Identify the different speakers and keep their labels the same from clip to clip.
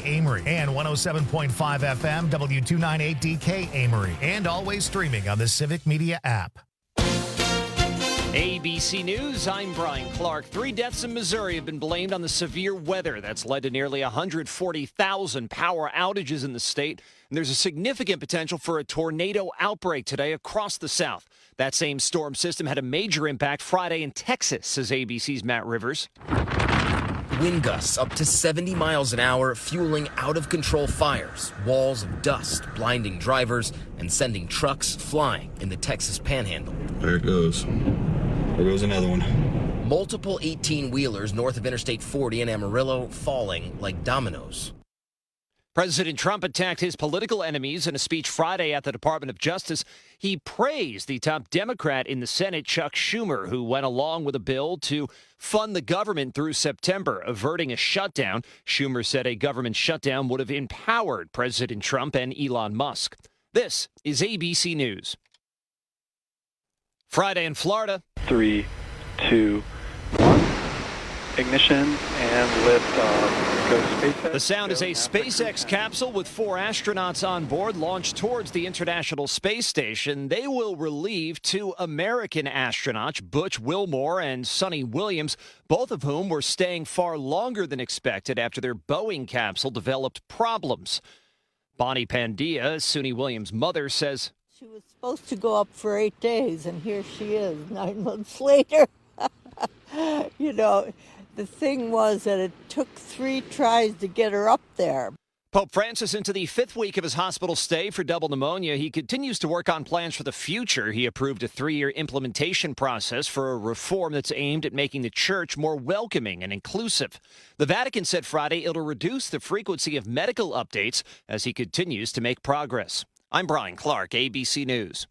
Speaker 1: Amory and 107.5 FM W298DK Amory, and always streaming on the Civic Media app.
Speaker 2: ABC News, I'm Brian Clark. 3 deaths in Missouri have been blamed on the severe weather that's led to nearly 140,000 power outages in the state. And there's a significant potential for a tornado outbreak today across the South. That same storm system had a major impact Friday in Texas, says ABC's Matt Rivers.
Speaker 3: Wind gusts up to 70 miles an hour, fueling out-of-control fires, walls of dust blinding drivers and sending trucks flying in the Texas Panhandle.
Speaker 4: There it goes. There goes another one.
Speaker 3: Multiple 18-wheelers north of Interstate 40 in Amarillo falling like dominoes.
Speaker 2: President Trump attacked his political enemies in a speech Friday at the Department of Justice. He praised the top Democrat in the Senate, Chuck Schumer, who went along with a bill to fund the government through September, averting a shutdown. Schumer said a government shutdown would have empowered President Trump and Elon Musk. This is ABC News. Friday in Florida.
Speaker 5: 3, 2, 1. Ignition and lift off. Go SpaceX.
Speaker 2: The sound is a SpaceX capsule with 4 astronauts on board launched towards the International Space Station. They will relieve 2 American astronauts, Butch Wilmore and Sonny Williams, both of whom were staying far longer than expected after their Boeing capsule developed problems. Bonnie Pandia, Sonny Williams' mother, says,
Speaker 6: "She was supposed to go up for 8 days, and here she is 9 months later." You know, the thing was that it took 3 tries to get her up there.
Speaker 2: Pope Francis into the 5th week of his hospital stay for double pneumonia. He continues to work on plans for the future. He approved a 3-year implementation process for a reform that's aimed at making the church more welcoming and inclusive. The Vatican said Friday it'll reduce the frequency of medical updates as he continues to make progress. I'm Brian Clark, ABC News.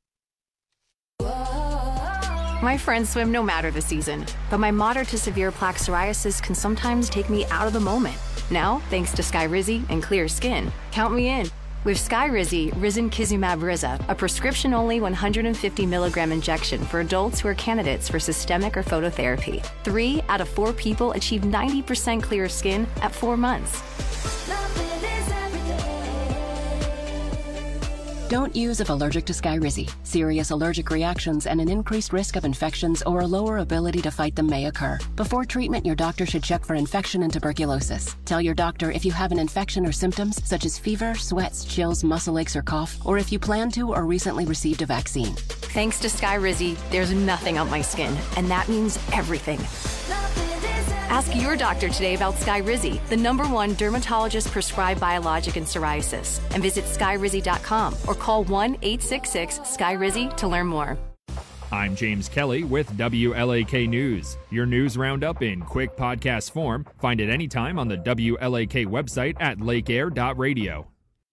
Speaker 7: My friends swim no matter the season, but my moderate to severe plaque psoriasis can sometimes take me out of the moment. Now, thanks to Skyrizi and clear skin, count me in. With Skyrizi, Risankizumab Riza, a prescription-only 150 milligram injection for adults who are candidates for systemic or phototherapy. 3 out of 4 people achieve 90% clear skin at 4 months.
Speaker 8: Don't use if allergic to Skyrizi. Serious allergic reactions and an increased risk of infections or a lower ability to fight them may occur. Before treatment, your doctor should check for infection and tuberculosis. Tell your doctor if you have an infection or symptoms such as fever, sweats, chills, muscle aches, or cough, or if you plan to or recently received a vaccine.
Speaker 7: Thanks to Skyrizi, there's nothing on my skin, and that means everything. Ask your doctor today about Skyrizi, the #1 dermatologist-prescribed biologic in psoriasis, and visit skyrizi.com or call 1-866-SKYRIZI to learn more.
Speaker 9: I'm James Kelly with WLAK News. Your news roundup in quick podcast form. Find it anytime on the WLAK website at lakeair.radio.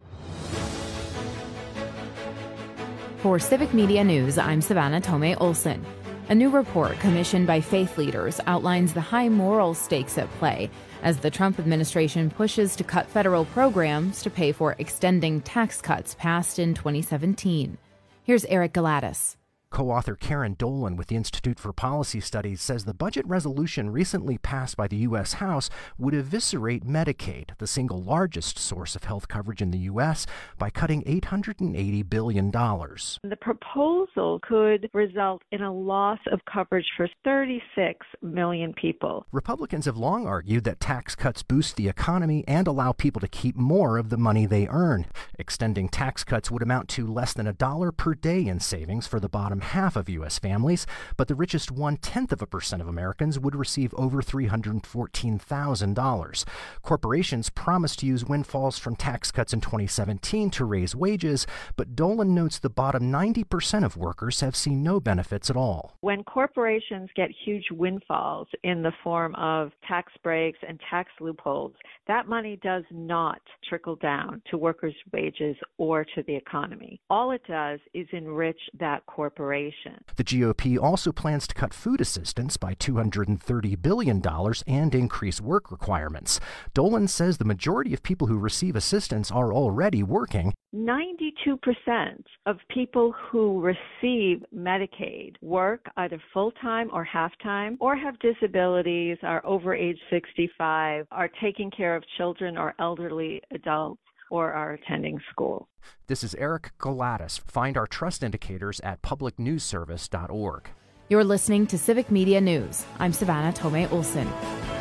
Speaker 10: For Civic Media News, I'm Savannah Tomei Olson. A new report commissioned by faith leaders outlines the high moral stakes at play as the Trump administration pushes to cut federal programs to pay for extending tax cuts passed in 2017. Here's Eric Galatis.
Speaker 11: Co-author Karen Dolan with the Institute for Policy Studies says the budget resolution recently passed by the U.S. House would eviscerate Medicaid, the single largest source of health coverage in the U.S., by cutting $880 billion.
Speaker 12: The proposal could result in a loss of coverage for 36 million people.
Speaker 11: Republicans have long argued that tax cuts boost the economy and allow people to keep more of the money they earn. Extending tax cuts would amount to less than $1 per day in savings for the bottom half of U.S. families, but the richest 0.1% of Americans would receive over $314,000. Corporations promised to use windfalls from tax cuts in 2017 to raise wages, but Dolan notes the bottom 90% of workers have seen no benefits at all.
Speaker 12: When corporations get huge windfalls in the form of tax breaks and tax loopholes, that money does not trickle down to workers' wages or to the economy. All it does is enrich that corporation.
Speaker 11: The GOP also plans to cut food assistance by $230 billion and increase work requirements. Dolan says the majority of people who receive assistance are already working.
Speaker 12: 92% of people who receive Medicaid work either full-time or half-time, or have disabilities, are over age 65, are taking care of children or elderly adults, or are attending school.
Speaker 11: This is Eric Galatis. Find our trust indicators at publicnewsservice.org.
Speaker 10: You're listening to Civic Media News. I'm Savannah Tomei Olson.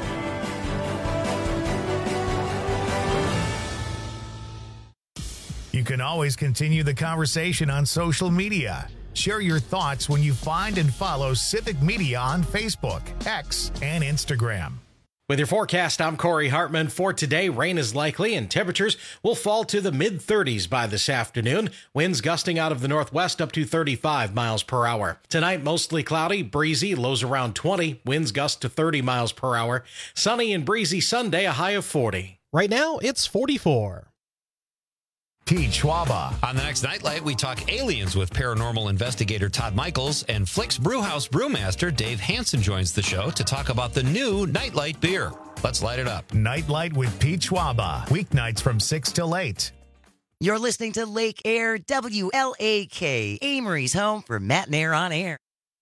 Speaker 1: You can always continue the conversation on social media. Share your thoughts when you find and follow Civic Media on Facebook, X, and Instagram.
Speaker 13: With your forecast, I'm Corey Hartman. For today, rain is likely and temperatures will fall to the mid-30s by this afternoon. Winds gusting out of the northwest up to 35 miles per hour. Tonight, mostly cloudy, breezy, lows around 20. Winds gust to 30 miles per hour. Sunny and breezy Sunday, a high of 40.
Speaker 14: Right now, it's 44.
Speaker 1: Pete Schwaba.
Speaker 15: On the next Nightlight, we talk aliens with paranormal investigator Todd Michaels, and Flick's Brewhouse brewmaster Dave Hansen joins the show to talk about the new Nightlight beer. Let's light it up.
Speaker 1: Nightlight with Pete Schwaba. Weeknights from 6 till 8.
Speaker 16: You're listening to Lake Air WLAK, Amory's home for Matt and Air on Air.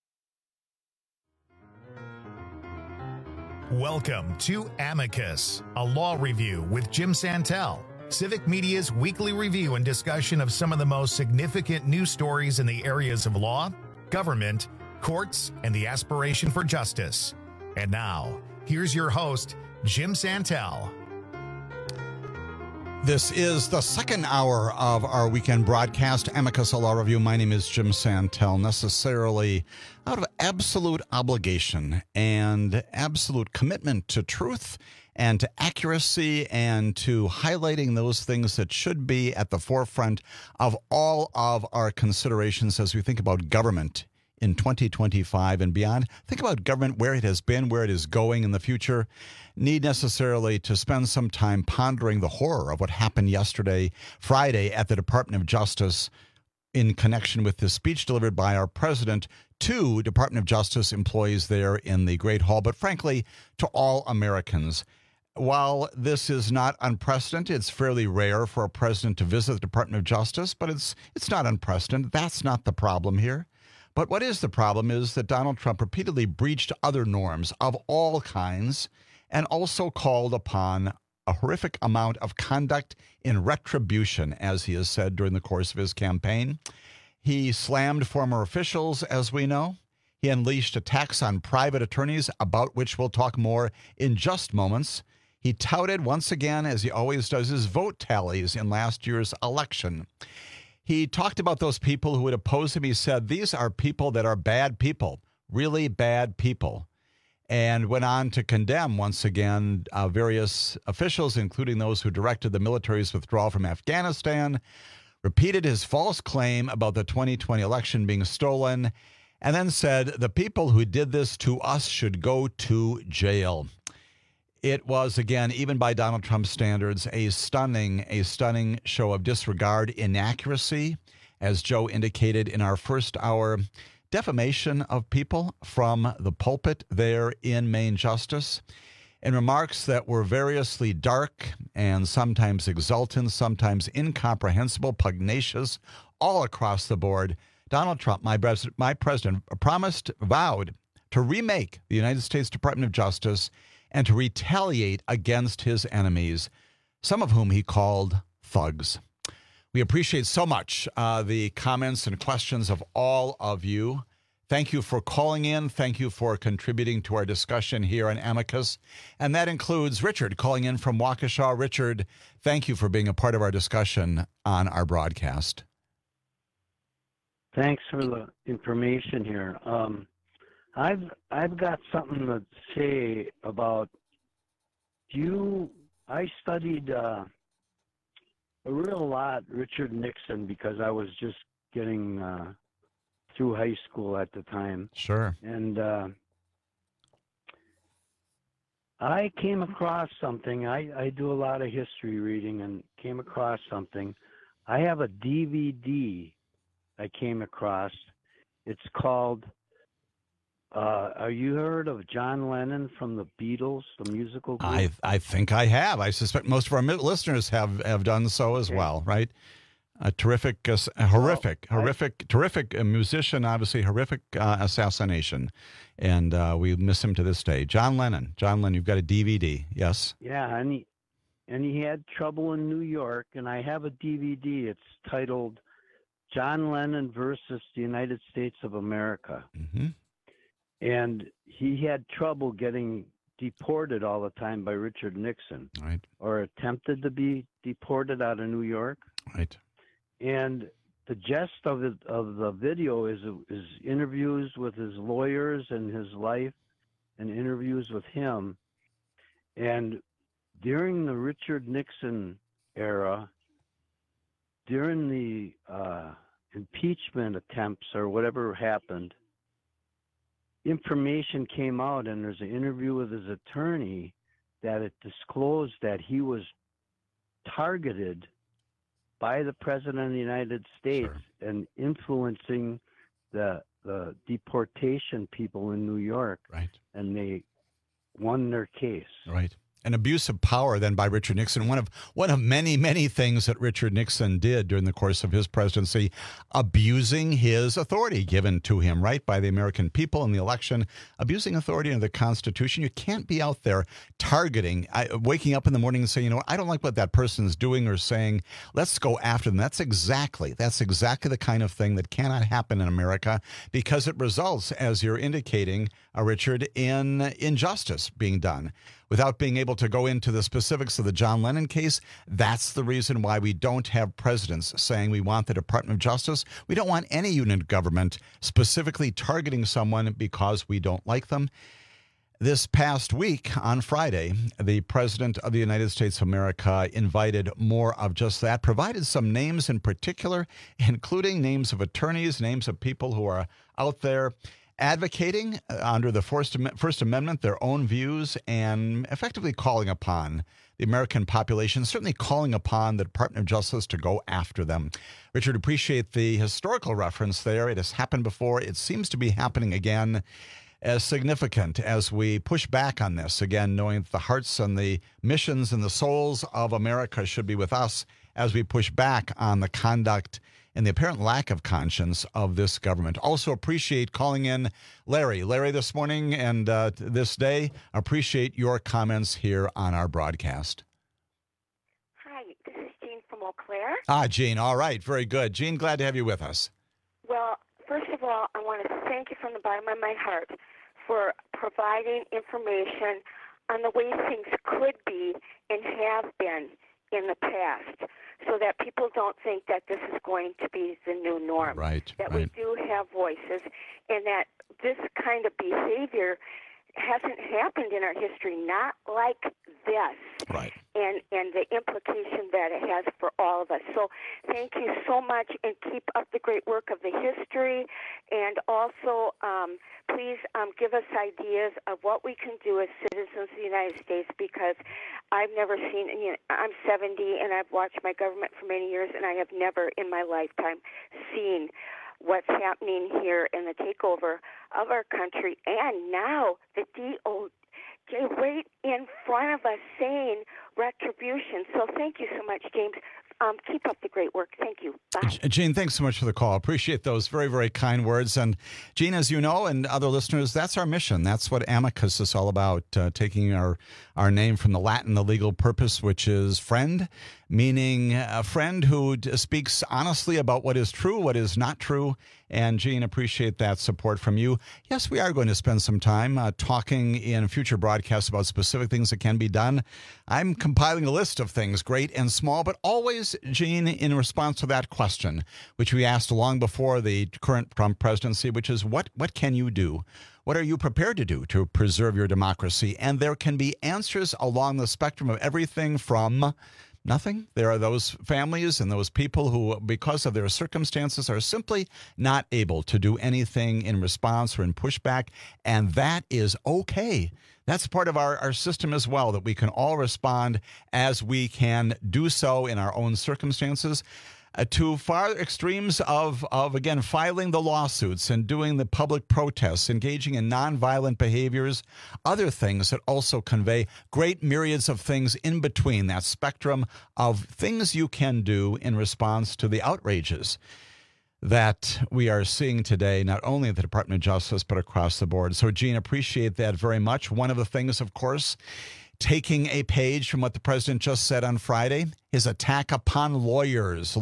Speaker 1: Welcome to Amicus, a law review with Jim Santel. Civic Media's weekly review and discussion of some of the most significant news stories in the areas of law, government, courts, and the aspiration for justice. And now, here's your host, Jim Santel.
Speaker 17: This is the second hour of our weekend broadcast, Amicus, a law review. My name is Jim Santel, necessarily out of absolute obligation and absolute commitment to truth and to accuracy and to highlighting those things that should be at the forefront of all of our considerations as we think about government in 2025 and beyond. Think about government, where it has been, where it is going in the future. Need necessarily to spend some time pondering the horror of what happened yesterday, Friday, at the Department of Justice in connection with the speech delivered by our president to Department of Justice employees there in the Great Hall, but frankly, to all Americans. While this is not unprecedented, it's fairly rare for a president to visit the Department of Justice, but it's not unprecedented. That's not the problem here. But what is the problem is that Donald Trump repeatedly breached other norms of all kinds and also called upon a horrific amount of conduct in retribution, as he has said during the course of his campaign. He slammed former officials, as we know. He unleashed attacks on private attorneys, about which we'll talk more in just moments. He touted once again, as he always does, his vote tallies in last year's election. He talked about those people who would oppose him. He said, these are people that are bad people, really bad people, and went on to condemn once again various officials, including those who directed the military's withdrawal from Afghanistan, repeated his false claim about the 2020 election being stolen, and then said the people who did this to us should go to jail. It was, again, even by Donald Trump's standards, a stunning show of disregard, inaccuracy, as Joe indicated in our first hour, defamation of people from the pulpit there in Main Justice, and remarks that were variously dark and sometimes exultant, sometimes incomprehensible, pugnacious, all across the board. Donald Trump, my president, vowed to remake the United States Department of Justice and to retaliate against his enemies, some of whom he called thugs. We appreciate so much the comments and questions of all of you. Thank you for calling in. Thank you for contributing to our discussion here on Amicus. And that includes Richard calling in from Waukesha. Richard, thank you for being a part of our discussion on our broadcast.
Speaker 18: Thanks for the information here. I've got something to say about you. I studied a real lot Richard Nixon because I was just getting through high school at the time.
Speaker 17: Sure.
Speaker 18: And I came across something. I do a lot of history reading and came across something. I have a DVD I came across. It's called, are you heard of John Lennon from the Beatles, the musical group?
Speaker 17: I think I have. I suspect most of our listeners have done so as well, right? A terrific, horrific musician, obviously horrific assassination. And we miss him to this day. John Lennon, you've got a DVD, yes?
Speaker 18: Yeah, and he had trouble in New York, and I have a DVD. It's titled John Lennon versus the United States of America.
Speaker 17: Mm-hmm.
Speaker 18: And he had trouble getting deported all the time by Richard Nixon.
Speaker 17: Right.
Speaker 18: Or attempted to be deported out of New York.
Speaker 17: Right.
Speaker 18: And the gist of the video is interviews with his lawyers and his life and interviews with him. And during the Richard Nixon era, during the impeachment attempts or whatever happened, information came out, and there's an interview with his attorney that it disclosed that he was targeted by the President of the United States and influencing the deportation people in New York.
Speaker 17: Right.
Speaker 18: And they won their case.
Speaker 17: Right. An abuse of power then by Richard Nixon. One of many, many things that Richard Nixon did during the course of his presidency, abusing his authority given to him, right, by the American people in the election, abusing authority under the Constitution. You can't be out there targeting, waking up in the morning and saying, you know, I don't like what that person's doing or saying, let's go after them. That's exactly the kind of thing that cannot happen in America, because it results, as you're indicating, Richard, in injustice being done. Without being able to go into the specifics of the John Lennon case, that's the reason why we don't have presidents saying we want the Department of Justice. We don't want any unit of government specifically targeting someone because we don't like them. This past week, on Friday, the President of the United States of America invited more of just that, provided some names in particular, including names of attorneys, names of people who are out there advocating under the First Amendment their own views and effectively calling upon the American population, certainly calling upon the Department of Justice to go after them. Richard, appreciate the historical reference there. It has happened before. It seems to be happening again. As significant as we push back on this, again, knowing that the hearts and the missions and the souls of America should be with us as we push back on the conduct and the apparent lack of conscience of this government. Also appreciate calling in Larry. Larry, this morning and this day, appreciate your comments here on our broadcast.
Speaker 19: Hi, this is Jean from Eau Claire.
Speaker 17: Jean, all right, very good. Jean, glad to have you with us.
Speaker 19: Well, first of all, I want to thank you from the bottom of my heart for providing information on the way things could be and have been in the past, so that people don't think that this is going to be the new norm.
Speaker 17: Right.
Speaker 19: We do have voices, and that this kind of behavior hasn't happened in our history, not like this.
Speaker 17: Right.
Speaker 19: And the implication that it has for all of us. So thank you so much, and keep up the great work of the history. And also, please give us ideas of what we can do as citizens of the United States, because I've never seen, I'm 70 and I've watched my government for many years, and I have never in my lifetime seen what's happening here in the takeover of our country. And now the DOJ right in front of us saying retribution. So thank you so much, James. Keep up the great work. Thank you. Bye.
Speaker 17: Gene, thanks so much for the call. Appreciate those very, very kind words. And Gene, as you know, and other listeners, that's our mission. That's what Amicus is all about, taking our name from the Latin, the legal purpose, which is friend, meaning a friend who speaks honestly about what is true, what is not true. And Gene, appreciate that support from you. Yes, we are going to spend some time talking in future broadcasts about specific things that can be done. I'm compiling a list of things, great and small, but always, Gene, in response to that question, which we asked long before the current Trump presidency, which is what can you do? What are you prepared to do to preserve your democracy? And there can be answers along the spectrum of everything from Nothing. There are those families and those people who, because of their circumstances, are simply not able to do anything in response or in pushback, and that is okay. That's part of our system as well, that we can all respond as we can do so in our own circumstances. To far extremes of, again, filing the lawsuits and doing the public protests, engaging in nonviolent behaviors, other things that also convey great myriads of things in between that spectrum of things you can do in response to the outrages that we are seeing today, not only at the Department of Justice, but across the board. So, Gene, appreciate that very much. One of the things, of course, taking a page from what the president just said on Friday, his attack upon lawyers.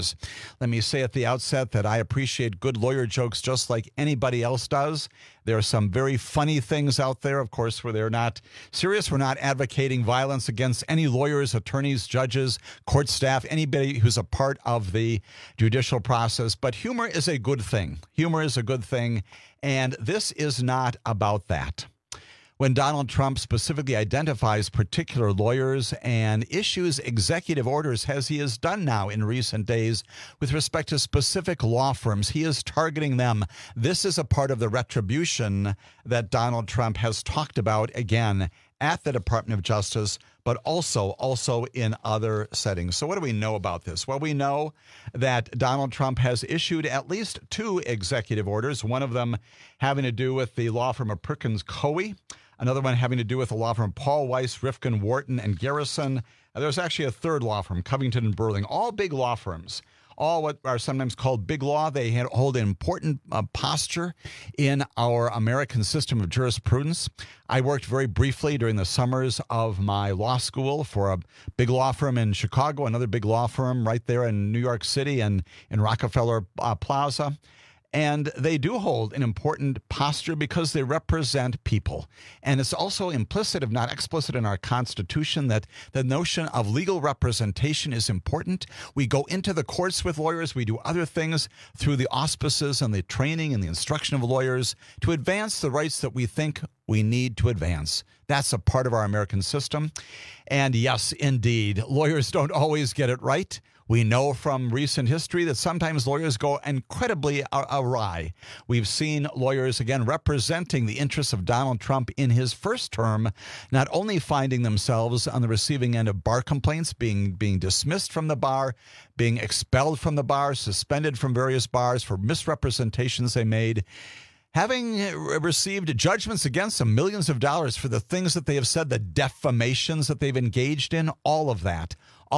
Speaker 17: Let me say at the outset that I appreciate good lawyer jokes just like anybody else does. There are some very funny things out there, of course, where they're not serious. We're not advocating violence against any lawyers, attorneys, judges, court staff, anybody who's a part of the judicial process. But humor is a good thing. Humor is a good thing, and this is not about that. When Donald Trump specifically identifies particular lawyers and issues executive orders, as he has done now in recent days with respect to specific law firms, he is targeting them. This is a part of the retribution that Donald Trump has talked about, again, at the Department of Justice, but also in other settings. So what do we know about this? Well, we know that Donald Trump has issued at least 2 executive orders, one of them having to do with the law firm of Perkins Coie, another one having to do with the law firm Paul Weiss, Rifkin, Wharton, and Garrison. There's actually a third law firm, Covington and Burling, all big law firms, all what are sometimes called big law. They hold an important posture in our American system of jurisprudence. I worked very briefly during the summers of my law school for a big law firm in Chicago, another big law firm right there in New York City and in Rockefeller Plaza. And they do hold an important posture because they represent people. And it's also implicit, if not explicit, in our Constitution that the notion of legal representation is important. We go into the courts with lawyers. We do other things through the auspices and the training and the instruction of lawyers to advance the rights that we think we need to advance. That's a part of our American system. And yes, indeed, lawyers don't always get it right. We know from recent history that sometimes lawyers go incredibly awry. We've seen lawyers, again, representing the interests of Donald Trump in his first term, not only finding themselves on the receiving end of bar complaints, being dismissed from the bar, being expelled from the bar, suspended from various bars for misrepresentations they made, having received judgments against them, millions of dollars for the things that they have said, the defamations that they've engaged in, all of that.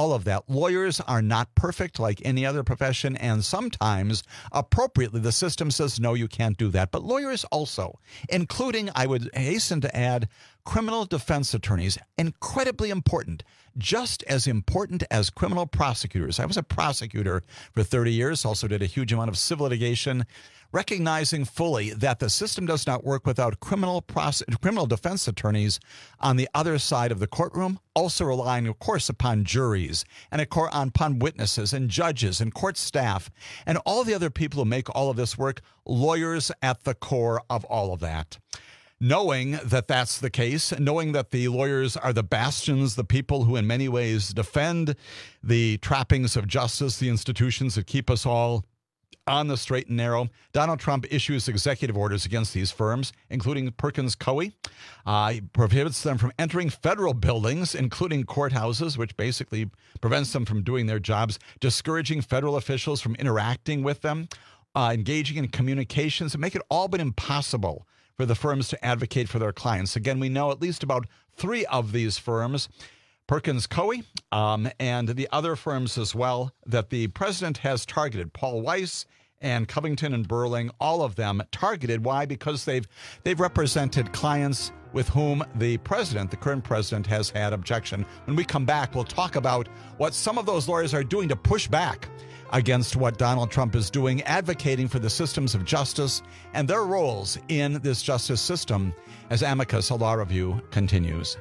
Speaker 17: Lawyers are not perfect like any other profession, and sometimes, appropriately, the system says, no, you can't do that. But lawyers also, including, I would hasten to add, criminal defense attorneys, incredibly important, just as important as criminal prosecutors. I was a prosecutor for 30 years, also did a huge amount of civil litigation, recognizing fully that the system does not work without criminal defense attorneys on the other side of the courtroom, also relying, of course, upon juries and upon witnesses and judges and court staff and all the other people who make all of this work, lawyers at the core of all of that. Knowing that that's the case, knowing that the lawyers are the bastions, the people who in many ways defend the trappings of justice, the institutions that keep us all on the straight and narrow, Donald Trump issues executive orders against these firms, including Perkins Coie. He prohibits them from entering federal buildings, including courthouses, which basically prevents them from doing their jobs, discouraging federal officials from interacting with them, engaging in communications, and make it all but impossible for the firms to advocate for their clients. Again, we know at least about 3 of these firms, Perkins Coie, and the other firms as well, that the president has targeted. Paul Weiss and Covington and Burling, all of them targeted. Why? Because they've represented clients with whom the current president, has had objection. When we come back, we'll talk about what some of those lawyers are doing to push back against what Donald Trump is doing, advocating for the systems of justice and their roles in this justice system as Amicus, a law review, continues.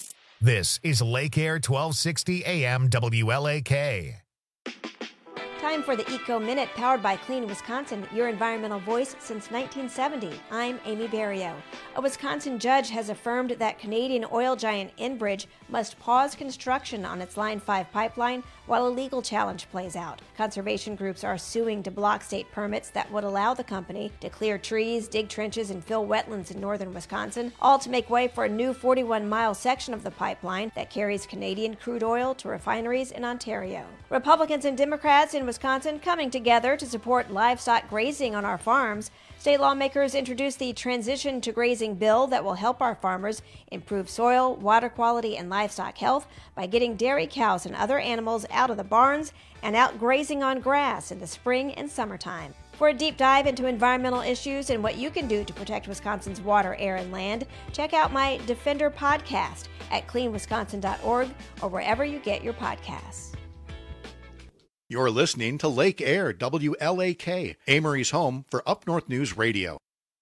Speaker 1: This is Lake Air 1260 AM WLAK.
Speaker 20: time for the Eco Minute powered by Clean Wisconsin, your environmental voice since 1970. I'm Amy Barrio. A Wisconsin judge has affirmed that Canadian oil giant Enbridge must pause construction on its Line 5 pipeline while a legal challenge plays out. Conservation groups are suing to block state permits that would allow the company to clear trees, dig trenches, and fill wetlands in northern Wisconsin, all to make way for a new 41-mile section of the pipeline that carries Canadian crude oil to refineries in Ontario. Republicans and Democrats in Wisconsin coming together to support livestock grazing on our farms. State lawmakers introduced the Transition to Grazing bill that will help our farmers improve soil, water quality, and livestock health by getting dairy cows and other animals out of the barns and out grazing on grass in the spring and summertime. For a deep dive into environmental issues and what you can do to protect Wisconsin's water, air, and land, check out my Defender podcast at cleanwisconsin.org or wherever you get your podcasts.
Speaker 1: You're listening to Lake Air, WLAK, Amory's home for Up North News Radio.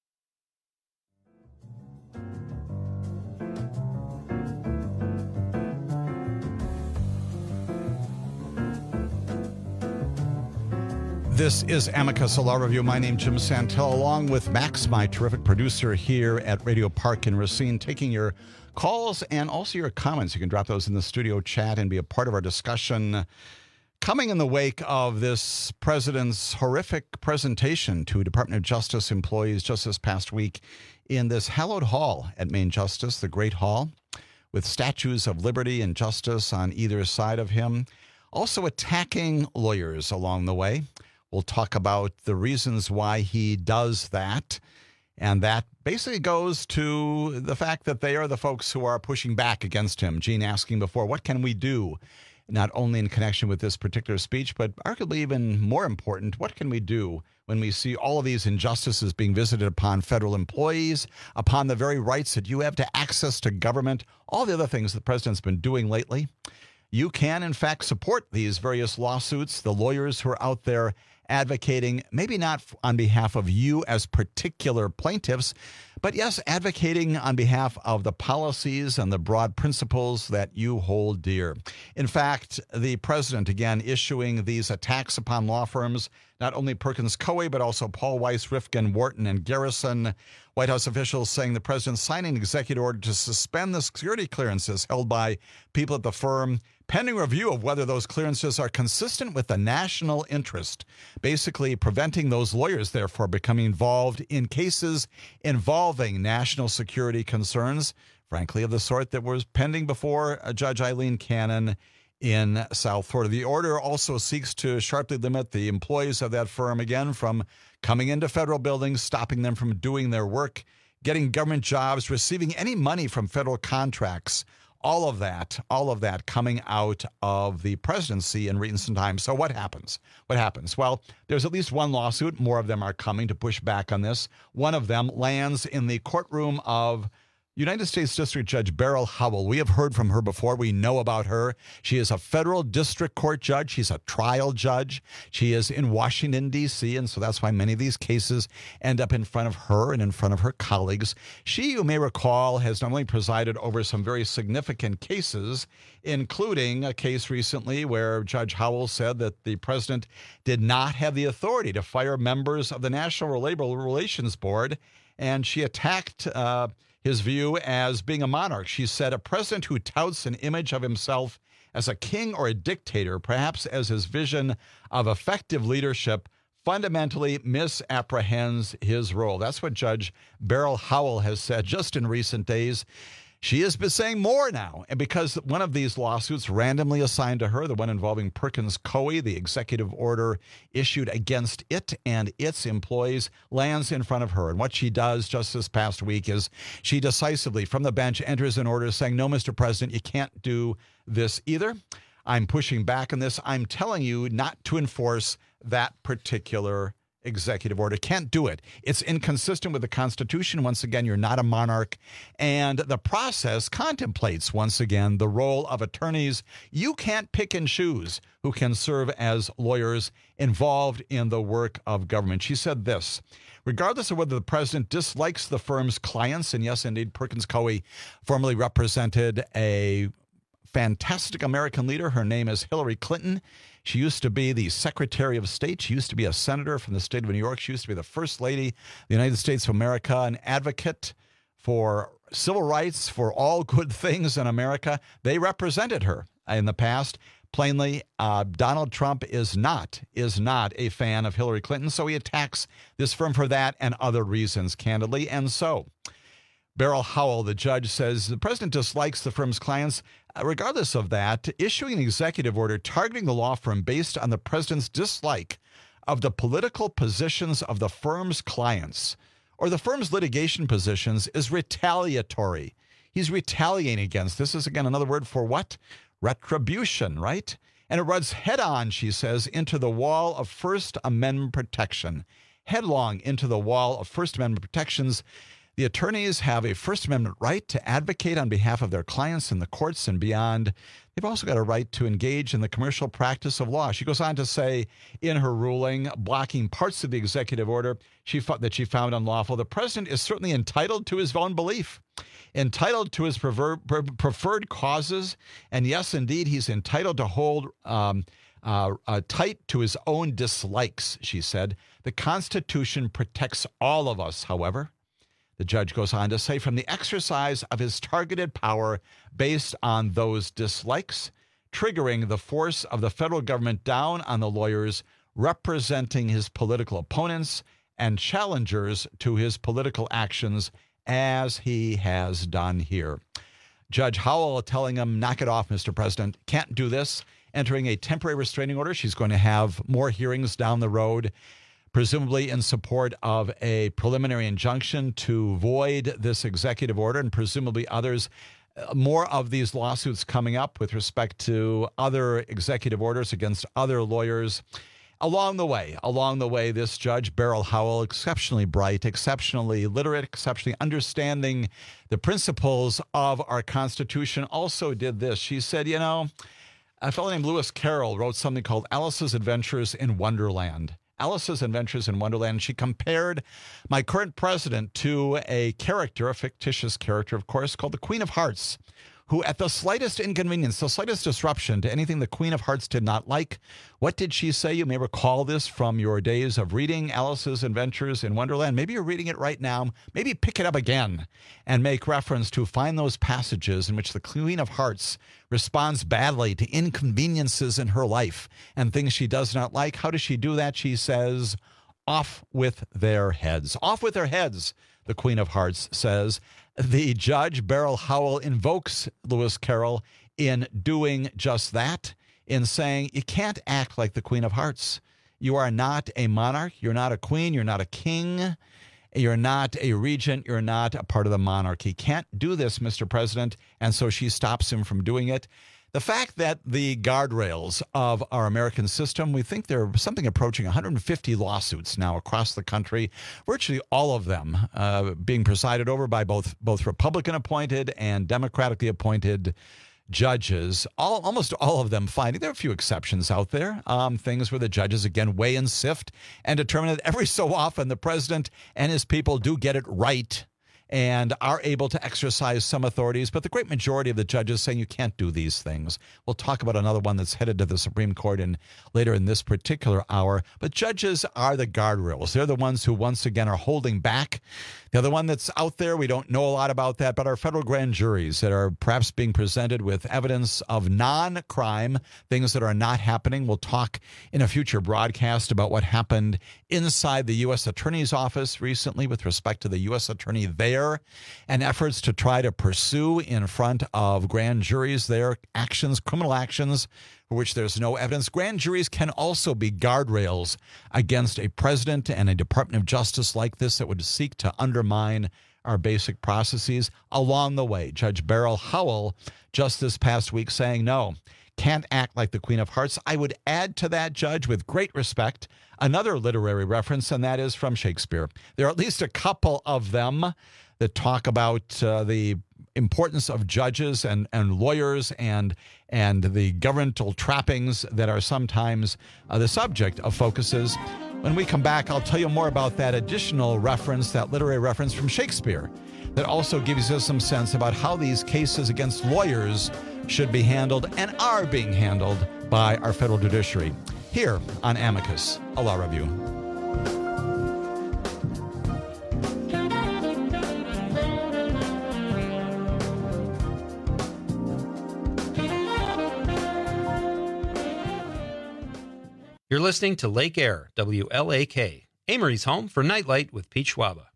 Speaker 17: This is Amicus Law Review. My name's Jim Santel, along with Max, my terrific producer here at Radio Park in Racine, taking your calls and also your comments. You can drop those in the studio chat and be a part of our discussion. Coming in the wake of this president's horrific presentation to Department of Justice employees just this past week in this hallowed hall at Main Justice, the Great Hall, with statues of liberty and justice on either side of him, also attacking lawyers along the way. We'll talk about the reasons why he does that. And that basically goes to the fact that they are the folks who are pushing back against him. Gene asking before, what can we do? Not only in connection with this particular speech, but arguably even more important, what can we do when we see all of these injustices being visited upon federal employees, upon the very rights that you have to access to government, all the other things the president's been doing lately? You can, in fact, support these various lawsuits, the lawyers who are out there advocating, maybe not on behalf of you as particular plaintiffs, but yes, advocating on behalf of the policies and the broad principles that you hold dear. In fact, the president, again, issuing these attacks upon law firms, not only Perkins Coie, but also Paul Weiss, Rifkin, Wharton, and Garrison. White House officials saying the president signed an executive order to suspend the security clearances held by people at the firm, pending review of whether those clearances are consistent with the national interest, basically preventing those lawyers, therefore, becoming involved in cases involving national security concerns, frankly, of the sort that was pending before Judge Eileen Cannon in South Florida. The order also seeks to sharply limit the employees of that firm, again, from coming into federal buildings, stopping them from doing their work, getting government jobs, receiving any money from federal contracts. All of that coming out of the presidency in recent times. So what happens? Well, there's at least one lawsuit. More of them are coming to push back on this. One of them lands in the courtroom of United States District Judge Beryl Howell. We have heard from her before. We know about her. She is a federal district court judge. She's a trial judge. She is in Washington, D.C., and so that's why many of these cases end up in front of her and in front of her colleagues. She, you may recall, has not only presided over some very significant cases, including a case recently where Judge Howell said that the president did not have the authority to fire members of the National Labor Relations Board, and she attacked his view as being a monarch. She said, a president who touts an image of himself as a king or a dictator, perhaps as his vision of effective leadership, fundamentally misapprehends his role. That's what Judge Beryl Howell has said just in recent days. She has been saying more now, and because one of these lawsuits randomly assigned to her, the one involving Perkins Coie, the executive order issued against it and its employees, lands in front of her. And what she does just this past week is she decisively, from the bench, enters an order saying, no, Mr. President, you can't do this either. I'm pushing back on this. I'm telling you not to enforce that particular executive order. Can't do it. It's inconsistent with the Constitution. Once again, you're not a monarch. And the process contemplates, once again, the role of attorneys. You can't pick and choose who can serve as lawyers involved in the work of government. She said this, regardless of whether the president dislikes the firm's clients, and yes, indeed, Perkins Coie formerly represented a fantastic American leader. Her name is Hillary Clinton. She used to be the Secretary of State. She used to be a senator from the state of New York. She used to be the First Lady of the United States of America, an advocate for civil rights, for all good things in America. They represented her in the past. Plainly, Donald Trump is not a fan of Hillary Clinton, so he attacks this firm for that and other reasons, candidly. And so Beryl Howell, the judge, says the president dislikes the firm's clients. Regardless of that, issuing an executive order targeting the law firm based on the president's dislike of the political positions of the firm's clients or the firm's litigation positions is retaliatory. He's retaliating against. This is, again, another word for what? Retribution, right? And it runs head on, she says, into the wall of First Amendment protection. Headlong into the wall of First Amendment protections. The attorneys have a First Amendment right to advocate on behalf of their clients in the courts and beyond. They've also got a right to engage in the commercial practice of law. She goes on to say in her ruling, blocking parts of the executive order that she found unlawful, the president is certainly entitled to his own belief, entitled to his preferred causes, and yes, indeed, he's entitled to hold tight to his own dislikes, she said. The Constitution protects all of us, however. The judge goes on to say, from the exercise of his targeted power based on those dislikes, triggering the force of the federal government down on the lawyers representing his political opponents and challengers to his political actions, as he has done here. Judge Howell telling him, knock it off, Mr. President. Can't do this. Entering a temporary restraining order. She's going to have more hearings down the road, presumably in support of a preliminary injunction to void this executive order, and presumably others. More of these lawsuits coming up with respect to other executive orders against other lawyers. Along the way, this judge, Beryl Howell, exceptionally bright, exceptionally literate, exceptionally understanding the principles of our Constitution, also did this. She said, you know, a fellow named Lewis Carroll wrote something called Alice's Adventures in Wonderland. Alice's Adventures in Wonderland. She compared my current president to a character, a fictitious character, of course, called the Queen of Hearts, who at the slightest inconvenience, the slightest disruption to anything the Queen of Hearts did not like, what did she say? You may recall this from your days of reading Alice's Adventures in Wonderland. Maybe you're reading it right now. Maybe pick it up again and make reference to find those passages in which the Queen of Hearts responds badly to inconveniences in her life and things she does not like. How does she do that? She says, off with their heads. Off with their heads, the Queen of Hearts says. The judge, Beryl Howell, invokes Lewis Carroll in doing just that, in saying you can't act like the Queen of Hearts. You are not a monarch. You're not a queen. You're not a king. You're not a regent. You're not a part of the monarchy. Can't do this, Mr. President. And so she stops him from doing it. The fact that the guardrails of our American system, we think there are something approaching 150 lawsuits now across the country, virtually all of them being presided over by both Republican-appointed and Democratically appointed judges, almost all of them finding, there are a few exceptions out there, things where the judges, again, weigh and sift and determine that every so often the president and his people do get it right and are able to exercise some authorities, but the great majority of the judges saying you can't do these things. We'll talk about another one that's headed to the Supreme Court later in this particular hour. But judges are the guardrails. They're the ones who, once again, are holding back. The other one that's out there, we don't know a lot about that, but our federal grand juries that are perhaps being presented with evidence of non-crime, things that are not happening. We'll talk in a future broadcast about what happened inside the U.S. Attorney's Office recently with respect to the U.S. Attorney there and efforts to try to pursue in front of grand juries their actions, criminal actions, for which there's no evidence. Grand juries can also be guardrails against a president and a Department of Justice like this that would seek to undermine our basic processes. Along the way, Judge Beryl Howell just this past week saying, no, can't act like the Queen of Hearts. I would add to that, Judge, with great respect, another literary reference, and that is from Shakespeare. There are at least a couple of them that talk about the importance of judges and lawyers and the governmental trappings that are sometimes the subject of focuses. When we come back, I'll tell you more about that additional reference, that literary reference from Shakespeare that also gives us some sense about how these cases against lawyers should be handled and are being handled by our federal judiciary. Here on Amicus, a law review.
Speaker 15: You're listening to Lake Air, WLAK, Amory's home for Nightlight with Pete Schwaba.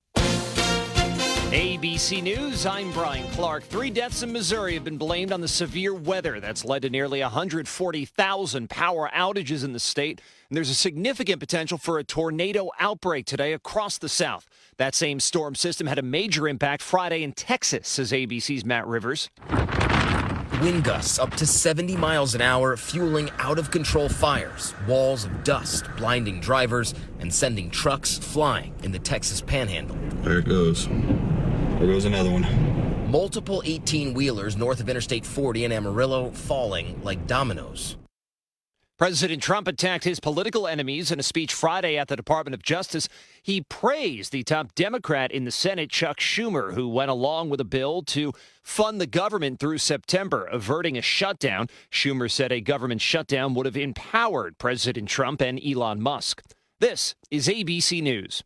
Speaker 2: ABC News, I'm Brian Clark. 3 deaths in Missouri have been blamed on the severe weather that's led to nearly 140,000 power outages in the state. And there's a significant potential for a tornado outbreak today across the South. That same storm system had a major impact Friday in Texas, says ABC's Matt Rivers.
Speaker 3: Wind gusts up to 70 miles an hour, fueling out-of-control fires, walls of dust blinding drivers, and sending trucks flying in the Texas Panhandle.
Speaker 4: There it goes. There goes another one.
Speaker 3: Multiple 18-wheelers north of Interstate 40 in Amarillo falling like dominoes.
Speaker 2: President Trump attacked his political enemies in a speech Friday at the Department of Justice. He praised the top Democrat in the Senate, Chuck Schumer, who went along with a bill to fund the government through September, averting a shutdown. Schumer said a government shutdown would have empowered President Trump and Elon Musk. This is ABC News.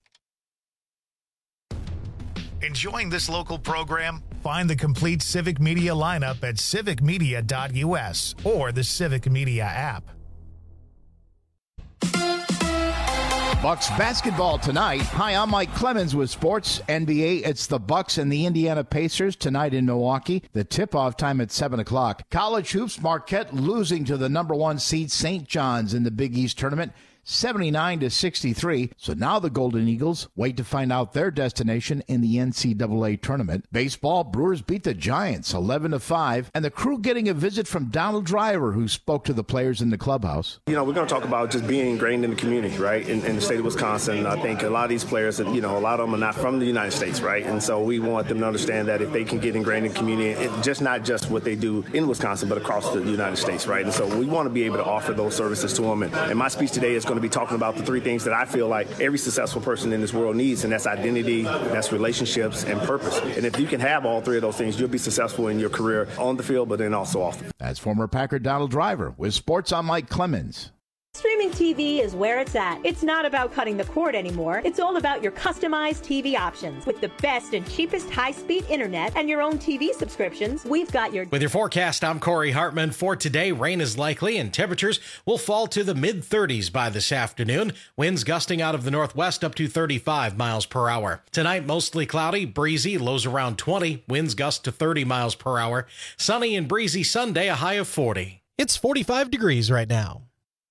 Speaker 1: Enjoying this local program? Find the complete Civic Media lineup at civicmedia.us or the Civic Media app.
Speaker 21: Bucks basketball tonight. Hi, I'm Mike Clemens with Sports NBA. It's the Bucks and the Indiana Pacers tonight in Milwaukee. The tip-off time at 7 o'clock. College hoops, Marquette losing to the number 1 seed St. John's in the Big East tournament, 79-63. So now the Golden Eagles wait to find out their destination in the NCAA tournament. Baseball, Brewers beat the Giants 11-5, and the Crew getting a visit from Donald Driver, who spoke to the players in the clubhouse.
Speaker 22: You know, we're going to talk about just being ingrained in the community, right, in the state of Wisconsin. I think a lot of these players, you know, a lot of them are not from the United States, right, and so we want them to understand that if they can get ingrained in the community, it's just not just what they do in Wisconsin, but across the United States, right, and so we want to be able to offer those services to them, and my speech today is going to be talking about the 3 things that I feel like every successful person in this world needs, and that's identity, that's relationships, and purpose. And if you can have all 3 of those things, you'll be successful in your career on the field, but then also off the field.
Speaker 21: That's former Packer Donald Driver with Sports. I'm Mike Clemens.
Speaker 23: Streaming TV is where it's at. It's not about cutting the cord anymore. It's all about your customized TV options. With the best and cheapest high-speed internet and your own TV subscriptions, we've got your...
Speaker 13: With your forecast, I'm Corey Hartman. For today, rain is likely and temperatures will fall to the mid-30s by this afternoon. Winds gusting out of the northwest up to 35 miles per hour. Tonight, mostly cloudy, breezy, lows around 20. Winds gust to 30 miles per hour. Sunny and breezy Sunday, a high of 40.
Speaker 14: It's 45 degrees right now.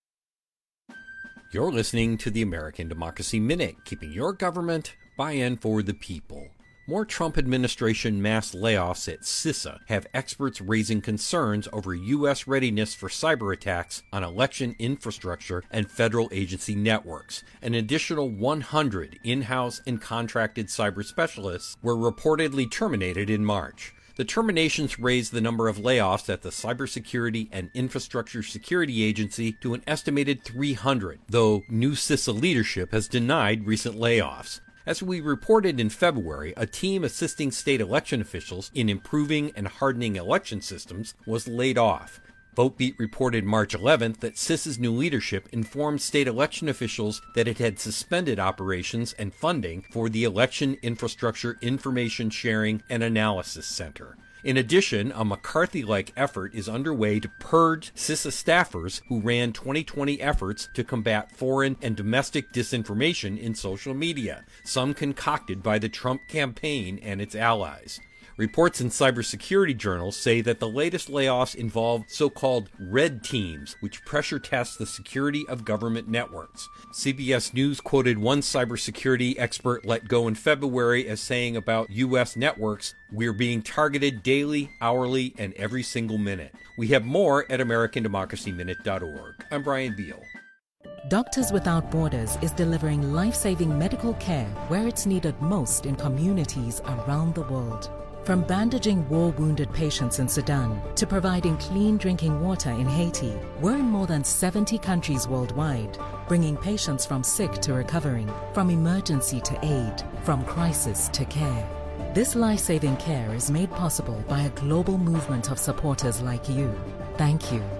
Speaker 24: You're listening to the American Democracy Minute, keeping your government by and for the people. More Trump administration mass layoffs at CISA have experts raising concerns over U.S. readiness for cyber attacks on election infrastructure and federal agency networks. An additional 100 in-house and contracted cyber specialists were reportedly terminated in March. The terminations raised the number of layoffs at the Cybersecurity and Infrastructure Security Agency to an estimated 300, though new CISA leadership has denied recent layoffs. As we reported in February, a team assisting state election officials in improving and hardening election systems was laid off. VoteBeat reported March 11th that CISA's new leadership informed state election officials that it had suspended operations and funding for the Election Infrastructure Information Sharing and Analysis Center. In addition, a McCarthy-like effort is underway to purge CISA staffers who ran 2020 efforts to combat foreign and domestic disinformation in social media, some concocted by the Trump campaign and its allies. Reports in cybersecurity journals say that the latest layoffs involve so-called red teams, which pressure test the security of government networks. CBS News quoted one cybersecurity expert let go in February as saying about U.S. networks, "We're being targeted daily, hourly, and every single minute." We have more at AmericanDemocracyMinute.org. I'm Brian Beal.
Speaker 25: Doctors Without Borders is delivering life-saving medical care where it's needed most in communities around the world. From bandaging war-wounded patients in Sudan to providing clean drinking water in Haiti, we're in more than 70 countries worldwide, bringing patients from sick to recovering, from emergency to aid, from crisis to care. This life-saving care is made possible by a global movement of supporters like you. Thank you.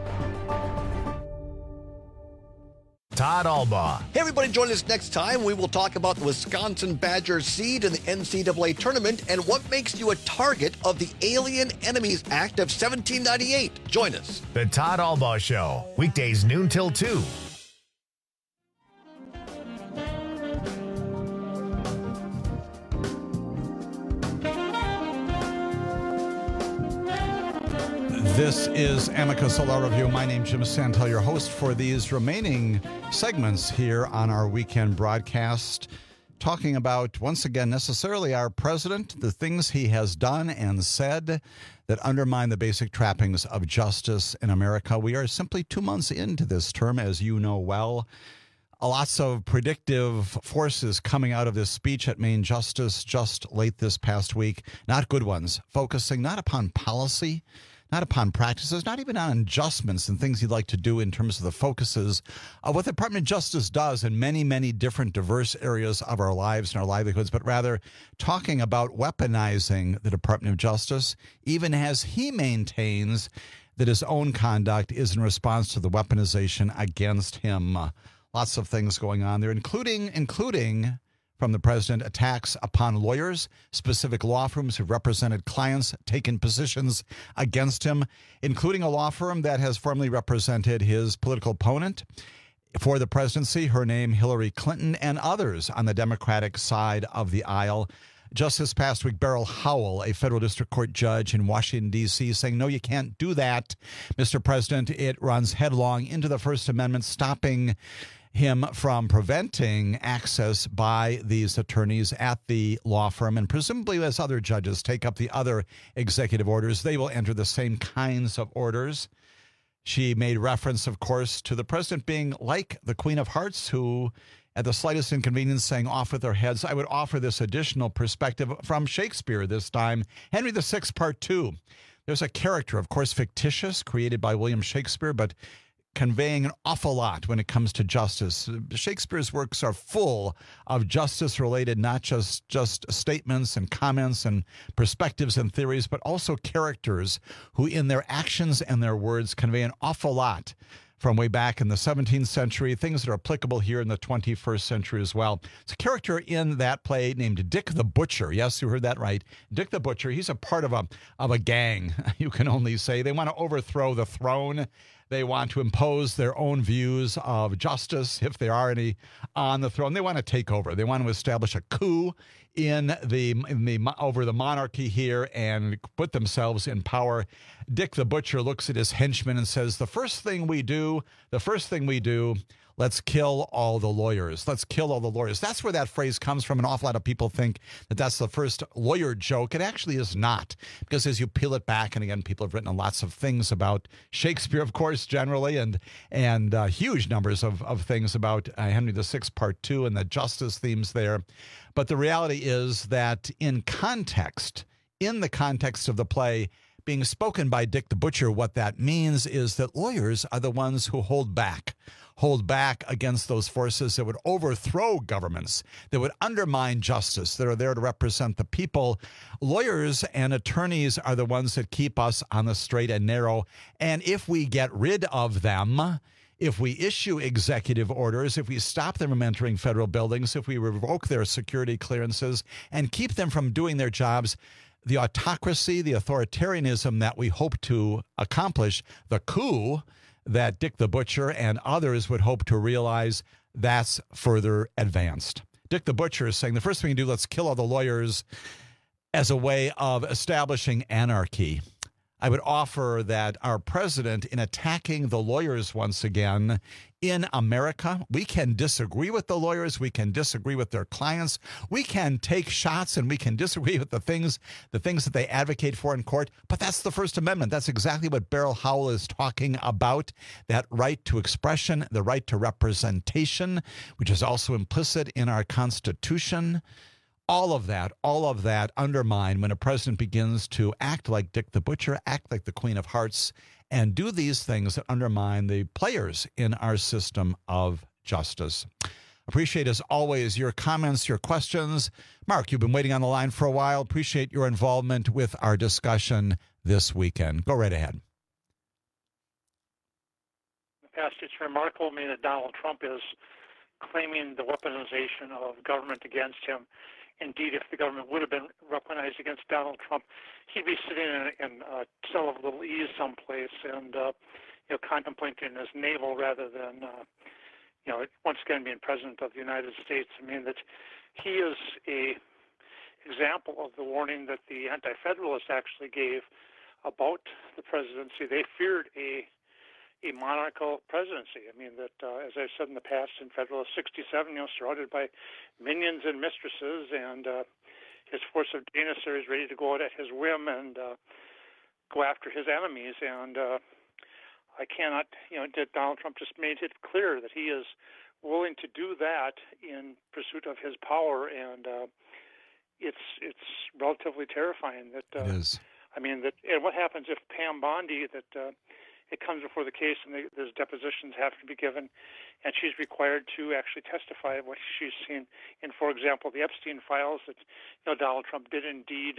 Speaker 1: Todd Albaugh.
Speaker 5: Hey, everybody, join us next time. We will talk about the Wisconsin Badgers seed in the NCAA tournament and what makes you a target of the Alien Enemies Act of 1798. Join us.
Speaker 1: The Todd Albaugh Show, weekdays noon till 2.
Speaker 17: This is Amicus Law Review. My name's Jim Santel, your host for these remaining segments here on our weekend broadcast, talking about, once again, necessarily our president, the things he has done and said that undermine the basic trappings of justice in America. We are simply 2 months into this term, as you know well. Lots of predictive forces coming out of this speech at Maine Justice just late this past week. Not good ones, focusing not upon policy, not upon practices, not even on adjustments and things he'd like to do in terms of the focuses of what the Department of Justice does in many, many different diverse areas of our lives and our livelihoods, but rather talking about weaponizing the Department of Justice, even as he maintains that his own conduct is in response to the weaponization against him. Lots of things going on there, including from the president, attacks upon lawyers, specific law firms who've represented clients, taken positions against him, including a law firm that has formerly represented his political opponent for the presidency, her name Hillary Clinton, and others on the Democratic side of the aisle. Just this past week, Beryl Howell, a federal district court judge in Washington, D.C., saying, no, you can't do that, Mr. President. It runs headlong into the First Amendment, stopping him from preventing access by these attorneys at the law firm. And presumably as other judges take up the other executive orders, they will enter the same kinds of orders. She made reference, of course, to the president being like the Queen of Hearts, who at the slightest inconvenience sang off with their heads. I would offer this additional perspective from Shakespeare this time, Henry VI, Part 2. There's a character, of course, fictitious, created by William Shakespeare, but conveying an awful lot when it comes to justice. Shakespeare's works are full of justice-related, not just statements and comments and perspectives and theories, but also characters who in their actions and their words convey an awful lot from way back in the 17th century, things that are applicable here in the 21st century as well. It's a character in that play named Dick the Butcher. Yes, you heard that right. Dick the Butcher. He's a part of a gang, you can only say. They want to overthrow the throne. They want to impose their own views of justice, if there are any, on the throne. They want to take over. They want to establish a coup over the monarchy here and put themselves in power. Dick the Butcher looks at his henchmen and says, the first thing we do, let's kill all the lawyers. Let's kill all the lawyers. That's where that phrase comes from. An awful lot of people think that that's the first lawyer joke. It actually is not, because as you peel it back, and again, people have written lots of things about Shakespeare, of course, generally, and huge numbers of things about Henry VI, Part 2, and the justice themes there. But the reality is that in the context of the play, being spoken by Dick the Butcher, what that means is that lawyers are the ones who hold back against those forces that would overthrow governments, that would undermine justice, that are there to represent the people. Lawyers and attorneys are the ones that keep us on the straight and narrow. And if we get rid of them, if we issue executive orders, if we stop them from entering federal buildings, if we revoke their security clearances and keep them from doing their jobs, the autocracy, the authoritarianism that we hope to accomplish, the coup that Dick the Butcher and others would hope to realize, that's further advanced. Dick the Butcher is saying the first thing you do, let's kill all the lawyers as a way of establishing anarchy. I would offer that our president, in attacking the lawyers once again in America, we can disagree with the lawyers, we can disagree with their clients, we can take shots, and we can disagree with the things that they advocate for in court. But that's the First Amendment. That's exactly what Beryl Howell is talking about, that right to expression, the right to representation, which is also implicit in our Constitution. All of that undermined when a president begins to act like Dick the Butcher, act like the Queen of Hearts, and do these things that undermine the players in our system of justice. Appreciate, as always, your comments, your questions. Mark, you've been waiting on the line for a while. Appreciate your involvement with our discussion this weekend. Go right ahead.
Speaker 6: It's remarkable to me that Donald Trump is claiming the weaponization of government against him. Indeed, if the government would have been weaponized against Donald Trump, he'd be sitting in a cell of little ease someplace and contemplating his navel rather than once again being president of the United States. I mean, that he is a example of the warning that the Anti-Federalists actually gave about the presidency. They feared a monarchical presidency. I mean, that as I've said in the past, in Federalist 67, surrounded by minions and mistresses, and his force of janissaries ready to go out at his whim and go after his enemies. And I cannot, that Donald Trump just made it clear that he is willing to do that in pursuit of his power, and it's relatively terrifying. That
Speaker 17: it is.
Speaker 6: I mean, and what happens if Pam Bondi, it comes before the case and there's depositions have to be given, and she's required to actually testify what she's seen in, for example, the Epstein files, that Donald Trump did indeed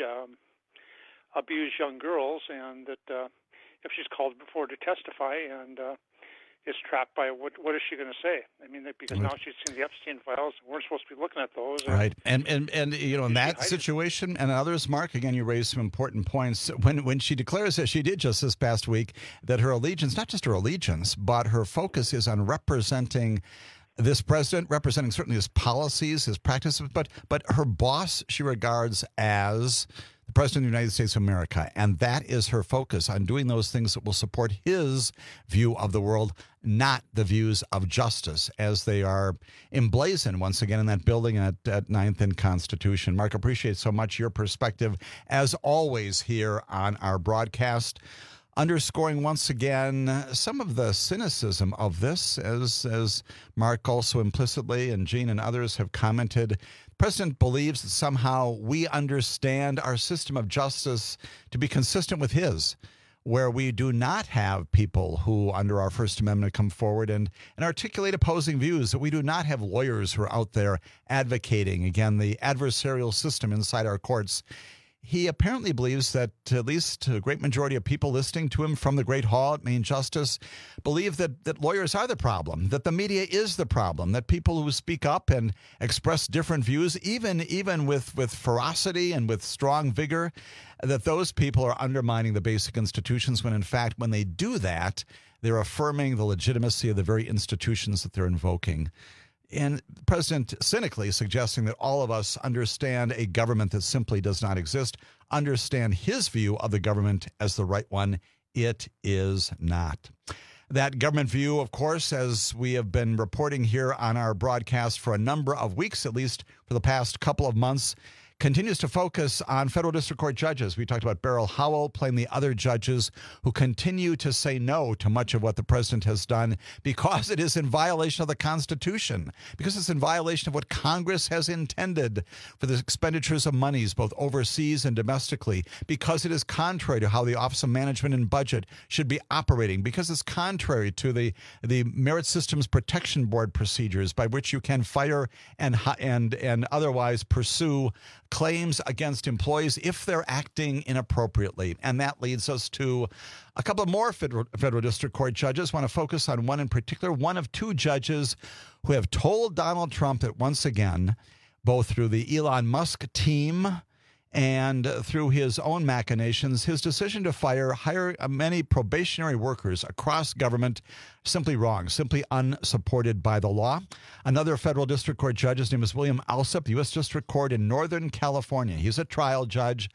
Speaker 6: abuse young girls, and that if she's called before to testify and is trapped by what is she going to say? I mean, because now she's seen the Epstein files, we're supposed to be looking at those.
Speaker 17: Right, and in that situation and others, Mark, again, you raised some important points. When she declares that she did just this past week that her allegiance, not just her allegiance, but her focus is on representing this president, representing certainly his policies, his practices, but her boss she regards as the President of the United States of America, and that is her focus, on doing those things that will support his view of the world, not the views of justice as they are emblazoned once again in that building at 9th and Constitution. Mark, appreciate so much your perspective, as always, here on our broadcast, underscoring once again some of the cynicism of this, as Mark also implicitly and Gene and others have commented. The president believes that somehow we understand our system of justice to be consistent with his, where we do not have people who, under our First Amendment, come forward and articulate opposing views, that we do not have lawyers who are out there advocating, again, the adversarial system inside our courts. He apparently believes that at least a great majority of people listening to him from the Great Hall at Main Justice believe that lawyers are the problem, that the media is the problem, that people who speak up and express different views, even with ferocity and with strong vigor, that those people are undermining the basic institutions, when in fact, when they do that, they're affirming the legitimacy of the very institutions that they're invoking. And the president cynically suggesting that all of us understand a government that simply does not exist, understand his view of the government as the right one. It is not. That government view, of course, as we have been reporting here on our broadcast for a number of weeks, at least for the past couple of months, continues to focus on federal district court judges. We talked about Beryl Howell, plainly other judges who continue to say no to much of what the president has done because it is in violation of the Constitution, because it's in violation of what Congress has intended for the expenditures of monies, both overseas and domestically, because it is contrary to how the Office of Management and Budget should be operating, because it's contrary to the Merit Systems Protection Board procedures by which you can fire and otherwise pursue claims against employees if they're acting inappropriately. And that leads us to a couple of more federal district court judges. I want to focus on one in particular, one of two judges who have told Donald Trump that once again, both through the Elon Musk team and through his own machinations, his decision to hire many probationary workers across government, simply wrong, simply unsupported by the law. Another federal district court judge, his name is William Alsup, U.S. District Court in Northern California. He's a trial judge,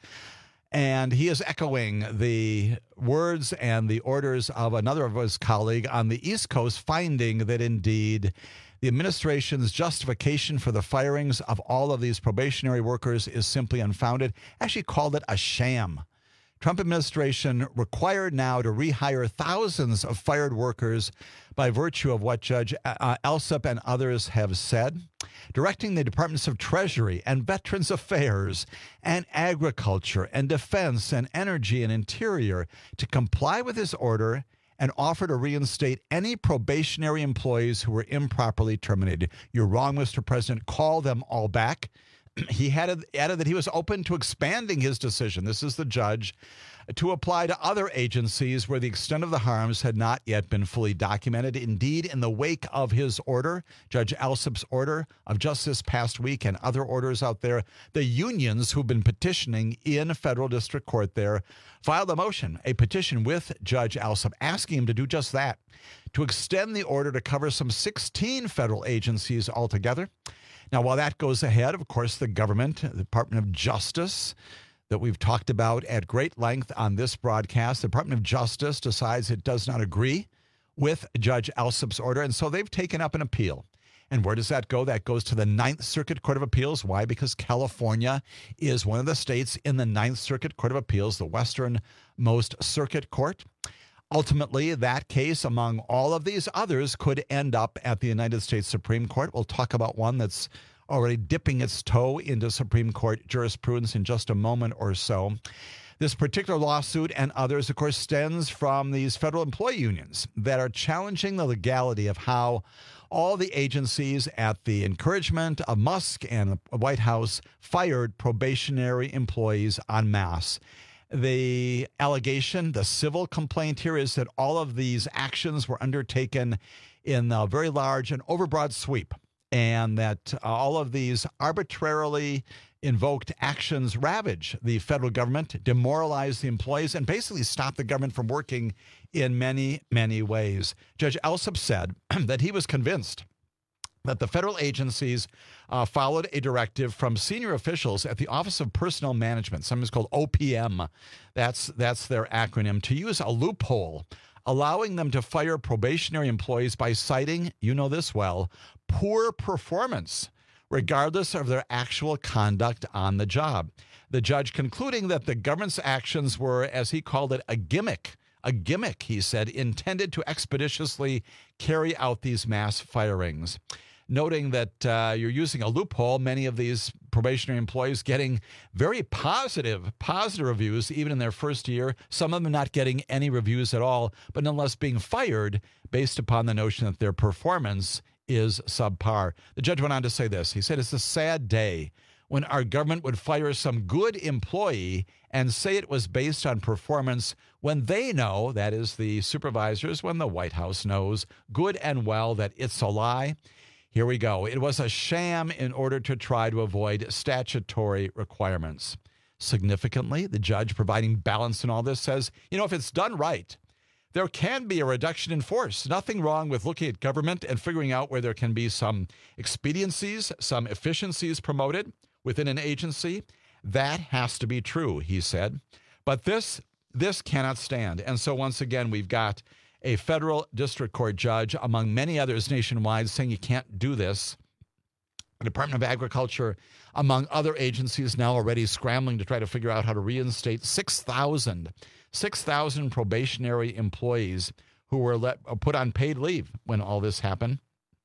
Speaker 17: and he is echoing the words and the orders of another of his colleague on the East Coast, finding that indeed the administration's justification for the firings of all of these probationary workers is simply unfounded. Actually called it a sham. Trump administration required now to rehire thousands of fired workers by virtue of what Judge Alsup and others have said, directing the Departments of Treasury and Veterans Affairs and Agriculture and Defense and Energy and Interior to comply with his order and offer to reinstate any probationary employees who were improperly terminated. You're wrong, Mr. President. Call them all back. He added that he was open to expanding his decision. This is the judge, to apply to other agencies where the extent of the harms had not yet been fully documented. Indeed, in the wake of his order, Judge Alsop's order of just this past week and other orders out there, the unions who've been petitioning in federal district court there filed a petition with Judge Alsop asking him to do just that, to extend the order to cover some 16 federal agencies altogether. Now, while that goes ahead, of course, the government, the Department of Justice, that we've talked about at great length on this broadcast, the Department of Justice decides it does not agree with Judge Alsop's order, and so they've taken up an appeal. And where does that go? That goes to the Ninth Circuit Court of Appeals. Why? Because California is one of the states in the Ninth Circuit Court of Appeals, the westernmost circuit court. Ultimately, that case, among all of these others, could end up at the United States Supreme Court. We'll talk about one that's already dipping its toe into Supreme Court jurisprudence in just a moment or so. This particular lawsuit and others, of course, stems from these federal employee unions that are challenging the legality of how all the agencies, at the encouragement of Musk and the White House, fired probationary employees en masse. The allegation, the civil complaint here is that all of these actions were undertaken in a very large and overbroad sweep, and that all of these arbitrarily invoked actions ravage the federal government, demoralize the employees, and basically stop the government from working in many, many ways. Judge Alsop said that he was convinced that the federal agencies followed a directive from senior officials at the Office of Personnel Management, sometimes called OPM, that's their acronym, to use a loophole, allowing them to fire probationary employees by citing, you know this well, poor performance, regardless of their actual conduct on the job. The judge concluding that the government's actions were, as he called it, a gimmick, he said, intended to expeditiously carry out these mass firings. Noting that you're using a loophole, many of these probationary employees getting very positive reviews even in their first year, some of them not getting any reviews at all, but nonetheless being fired based upon the notion that their performance is subpar. The judge went on to say this. He said, it's a sad day when our government would fire some good employee and say it was based on performance when they know, that is the supervisors, when the White House knows good and well that it's a lie. Here we go. It was a sham in order to try to avoid statutory requirements. Significantly, the judge, providing balance in all this, says, if it's done right, there can be a reduction in force. Nothing wrong with looking at government and figuring out where there can be some expediencies, some efficiencies promoted within an agency. That has to be true, he said. But this cannot stand. And so once again, we've got a federal district court judge, among many others nationwide, saying you can't do this. The Department of Agriculture, among other agencies, now already scrambling to try to figure out how to reinstate 6,000 probationary employees who were put on paid leave when all this happened.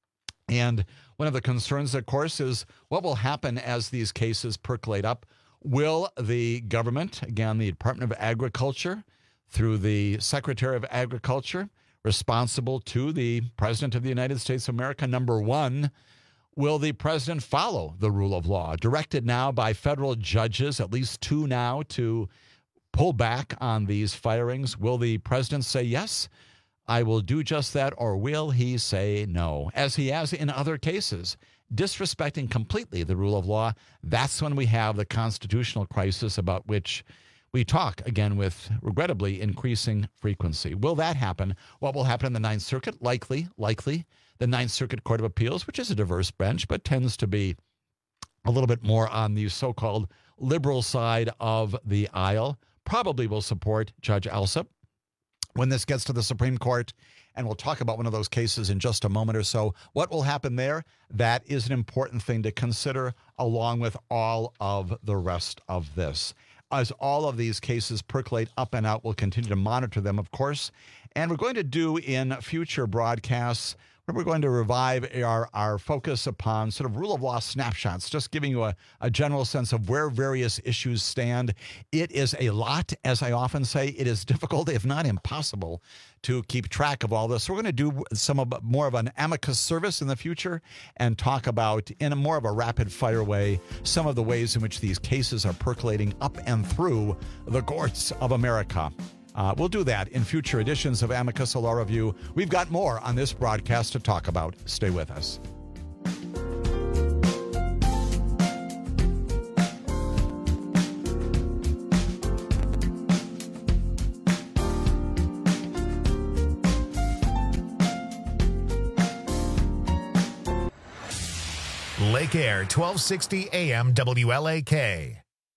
Speaker 17: And one of the concerns, of course, is what will happen as these cases percolate up. Will the government, again, the Department of Agriculture, through the Secretary of Agriculture, responsible to the President of the United States of America, number one, will the president follow the rule of law, directed now by federal judges, at least two now, to pull back on these firings? Will the president say, yes, I will do just that, or will he say no, as he has in other cases, disrespecting completely the rule of law? That's when we have the constitutional crisis about which we talk, again, with regrettably increasing frequency. Will that happen? What will happen in the Ninth Circuit? Likely. The Ninth Circuit Court of Appeals, which is a diverse bench, but tends to be a little bit more on the so-called liberal side of the aisle, probably will support Judge Alsop when this gets to the Supreme Court. And we'll talk about one of those cases in just a moment or so. What will happen there? That is an important thing to consider, along with all of the rest of this. As all of these cases percolate up and out, we'll continue to monitor them, of course. And we're going to do in future broadcasts, We're going to revive our focus upon sort of rule of law snapshots, just giving you a general sense of where various issues stand. It is a lot, as I often say. It is difficult, if not impossible, to keep track of all this. So we're going to do more of an amicus service in the future and talk about, in a more of a rapid-fire way, some of the ways in which these cases are percolating up and through the courts of America. We'll do that in future editions of Amicus Law Review. We've got more on this broadcast to talk about. Stay with us.
Speaker 1: Lake Air, 1260 AM WLAK.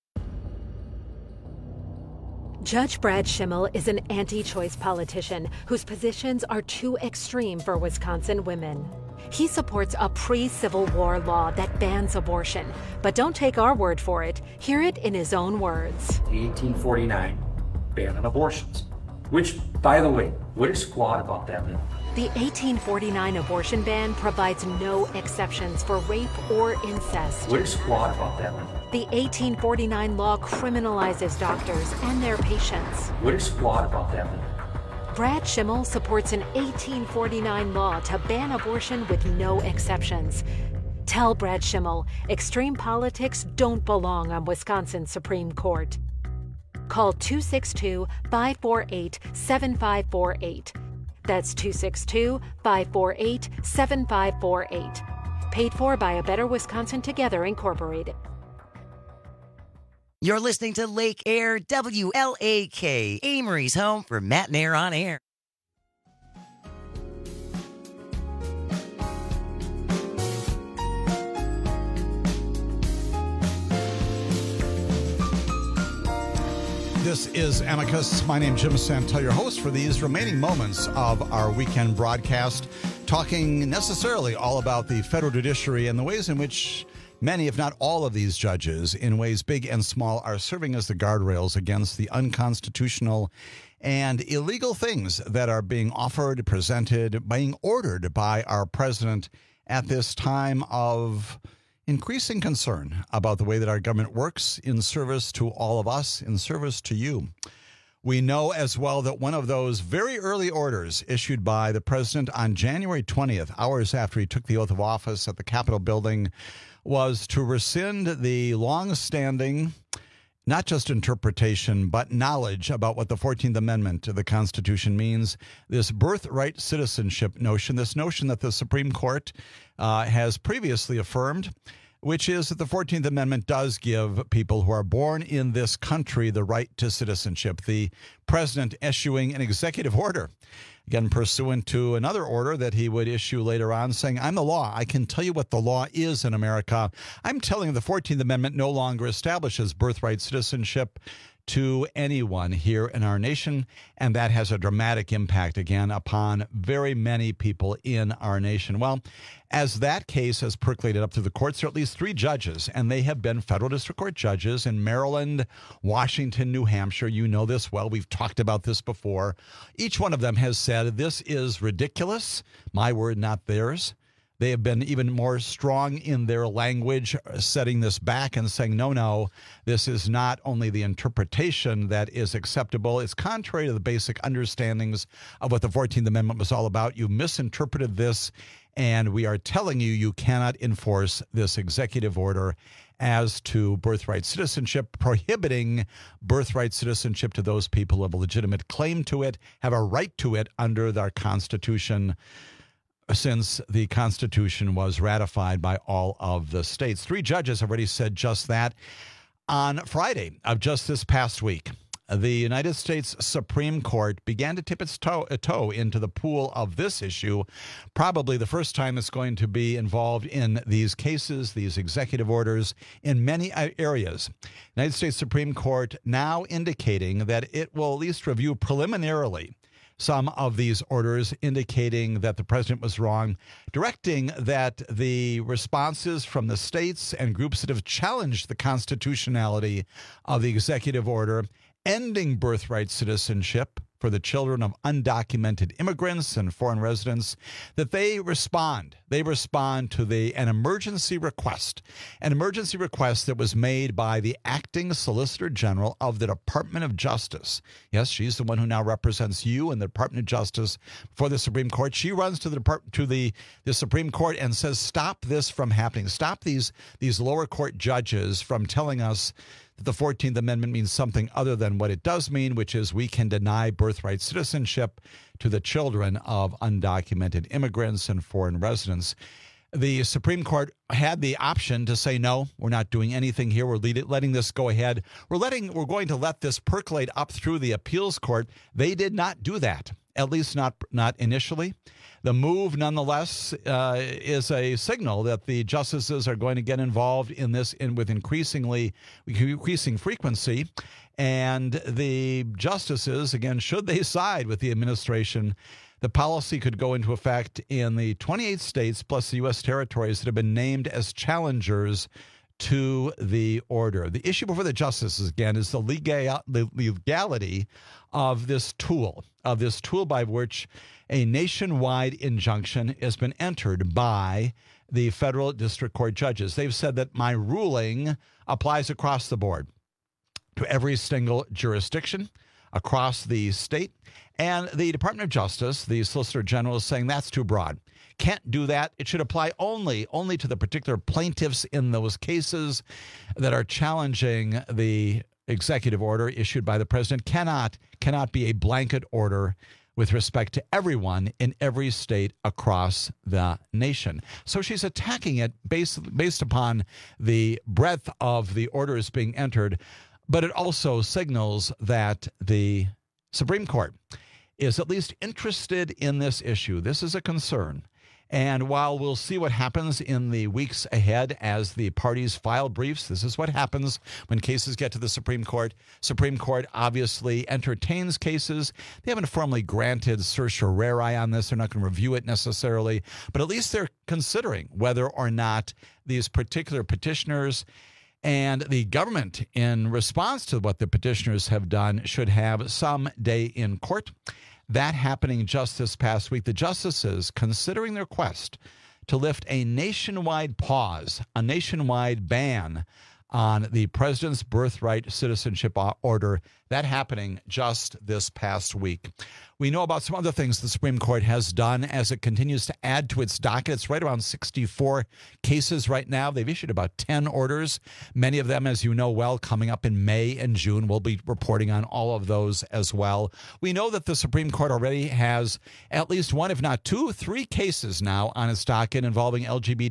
Speaker 7: Judge Brad Schimmel is an anti-choice politician whose positions are too extreme for Wisconsin women. He supports a pre-Civil War law that bans abortion. But don't take our word for it. Hear it in his own words.
Speaker 8: The 1849 ban on abortions, which, by the way, what is squat about that?
Speaker 7: The 1849 abortion ban provides no exceptions for rape or incest.
Speaker 8: What is squat about that?
Speaker 7: The 1849 law criminalizes doctors and their patients.
Speaker 8: What is squat about that?
Speaker 7: Brad Schimmel supports an 1849 law to ban abortion with no exceptions. Tell Brad Schimmel extreme politics don't belong on Wisconsin's Supreme Court. Call 262-548-7548. That's 262-548-7548. Paid for by A Better Wisconsin Together, Incorporated.
Speaker 16: You're listening to Lake Air WLAK, Amory's home for Matt and Air on Air.
Speaker 17: This is Amicus. My name's Jim Santel, your host for these remaining moments of our weekend broadcast, talking necessarily all about the federal judiciary and the ways in which many, if not all of these judges, in ways big and small, are serving as the guardrails against the unconstitutional and illegal things that are being offered, presented, being ordered by our president at this time of increasing concern about the way that our government works in service to all of us, in service to you. We know as well that one of those very early orders issued by the president on January 20th, hours after he took the oath of office at the Capitol building, was to rescind the long-standing, not just interpretation, but knowledge about what the 14th Amendment to the Constitution means, this birthright citizenship notion, this notion that the Supreme Court has previously affirmed, which is that the 14th Amendment does give people who are born in this country the right to citizenship. The president issuing an executive order, again, pursuant to another order that he would issue later on, saying, I'm the law. I can tell you what the law is in America. I'm telling you the 14th Amendment no longer establishes birthright citizenship to anyone here in our nation, and that has a dramatic impact, again, upon very many people in our nation. Well, as that case has percolated up through the courts, there are at least 3 judges, and they have been federal district court judges in Maryland, Washington, New Hampshire. You know this well. We've talked about this before. Each one of them has said, this is ridiculous. My word, not theirs. They have been even more strong in their language, setting this back and saying, no, this is not only the interpretation that is acceptable. It's contrary to the basic understandings of what the 14th Amendment was all about. You misinterpreted this, and we are telling you, you cannot enforce this executive order as to birthright citizenship, prohibiting birthright citizenship to those people who have a legitimate claim to it, have a right to it under their Constitution, since the Constitution was ratified by all of the states. 3 judges have already said just that. On Friday of just this past week, the United States Supreme Court began to tip its toe into the pool of this issue, probably the first time it's going to be involved in these cases, these executive orders, in many areas. United States Supreme Court now indicating that it will at least review preliminarily some of these orders, indicating that the president was wrong, directing that the responses from the states and groups that have challenged the constitutionality of the executive order ending birthright citizenship for the children of undocumented immigrants and foreign residents, that they respond. They respond to an emergency request that was made by the acting Solicitor General of the Department of Justice. Yes, she's the one who now represents you in the Department of Justice for the Supreme Court. She runs to the Supreme Court and says, stop this from happening. Stop these lower court judges from telling us that the 14th Amendment means something other than what it does mean, which is we can deny birthright citizenship to the children of undocumented immigrants and foreign residents. The Supreme Court had the option to say, no, we're not doing anything here. We're letting this go ahead. We're going to let this percolate up through the appeals court. They did not do that, at least not initially. The move, nonetheless, is a signal that the justices are going to get involved in this with increasing frequency. And the justices, again, should they side with the administration, the policy could go into effect in the 28 states plus the U.S. territories that have been named as challengers to the order. The issue before the justices, again, is the legality of this tool by which a nationwide injunction has been entered by the federal district court judges. They've said that my ruling applies across the board to every single jurisdiction across the state. And the Department of Justice, the Solicitor General, is saying that's too broad. Can't do that. It should apply only to the particular plaintiffs in those cases that are challenging the executive order issued by the president. Cannot be a blanket order with respect to everyone in every state across the nation. So she's attacking it based upon the breadth of the orders being entered, but it also signals that the Supreme Court is at least interested in this issue. This is a concern. And while we'll see what happens in the weeks ahead as the parties file briefs, this is what happens when cases get to the Supreme Court. Supreme Court obviously entertains cases. They haven't formally granted certiorari on this. They're not going to review it necessarily, but at least they're considering whether or not these particular petitioners and the government, in response to what the petitioners have done, should have some day in court. That happening just this past week. The justices considering their request to lift a nationwide pause, a nationwide ban on the president's birthright citizenship order. That happening just this past week. We know about some other things the Supreme Court has done as it continues to add to its docket. It's right around 64 cases right now. They've issued about 10 orders, many of them, as you know well, coming up in May and June. We'll be reporting on all of those as well. We know that the Supreme Court already has at least one, if not two, 3 cases now on its docket involving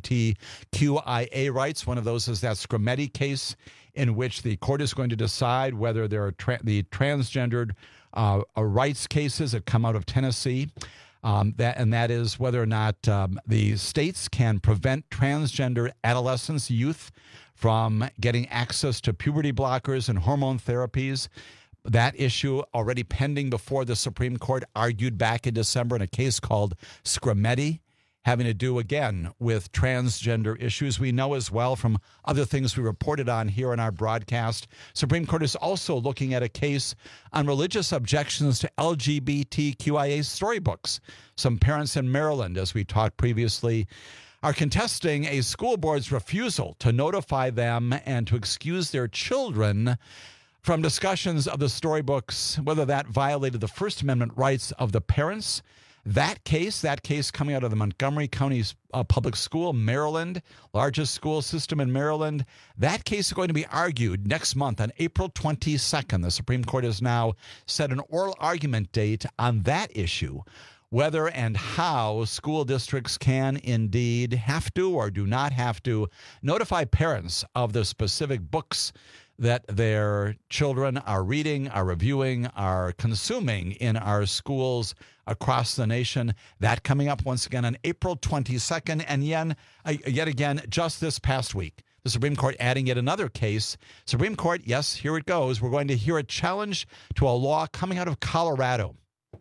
Speaker 17: LGBTQIA rights. One of those is that Scrimeti case, in which the court is going to decide whether there are the transgendered rights cases that come out of Tennessee. That is whether or not the states can prevent transgender adolescents, youth, from getting access to puberty blockers and hormone therapies. That issue already pending before the Supreme Court, argued back in December in a case called Scrimeti, having to do, again, with transgender issues. We know as well from other things we reported on here in our broadcast, Supreme Court is also looking at a case on religious objections to LGBTQIA storybooks. Some parents in Maryland, as we talked previously, are contesting a school board's refusal to notify them and to excuse their children from discussions of the storybooks, whether that violated the First Amendment rights of the parents. That case coming out of the Montgomery County Public School, Maryland, largest school system in Maryland, that case is going to be argued next month on April 22nd. The Supreme Court has now set an oral argument date on that issue, whether and how school districts can indeed have to or do not have to notify parents of the specific books that their children are reading, are reviewing, are consuming in our schools across the nation. That coming up once again on April 22nd. And yet again, just this past week, the Supreme Court adding yet another case. Supreme Court, yes, here it goes. We're going to hear a challenge to a law coming out of Colorado.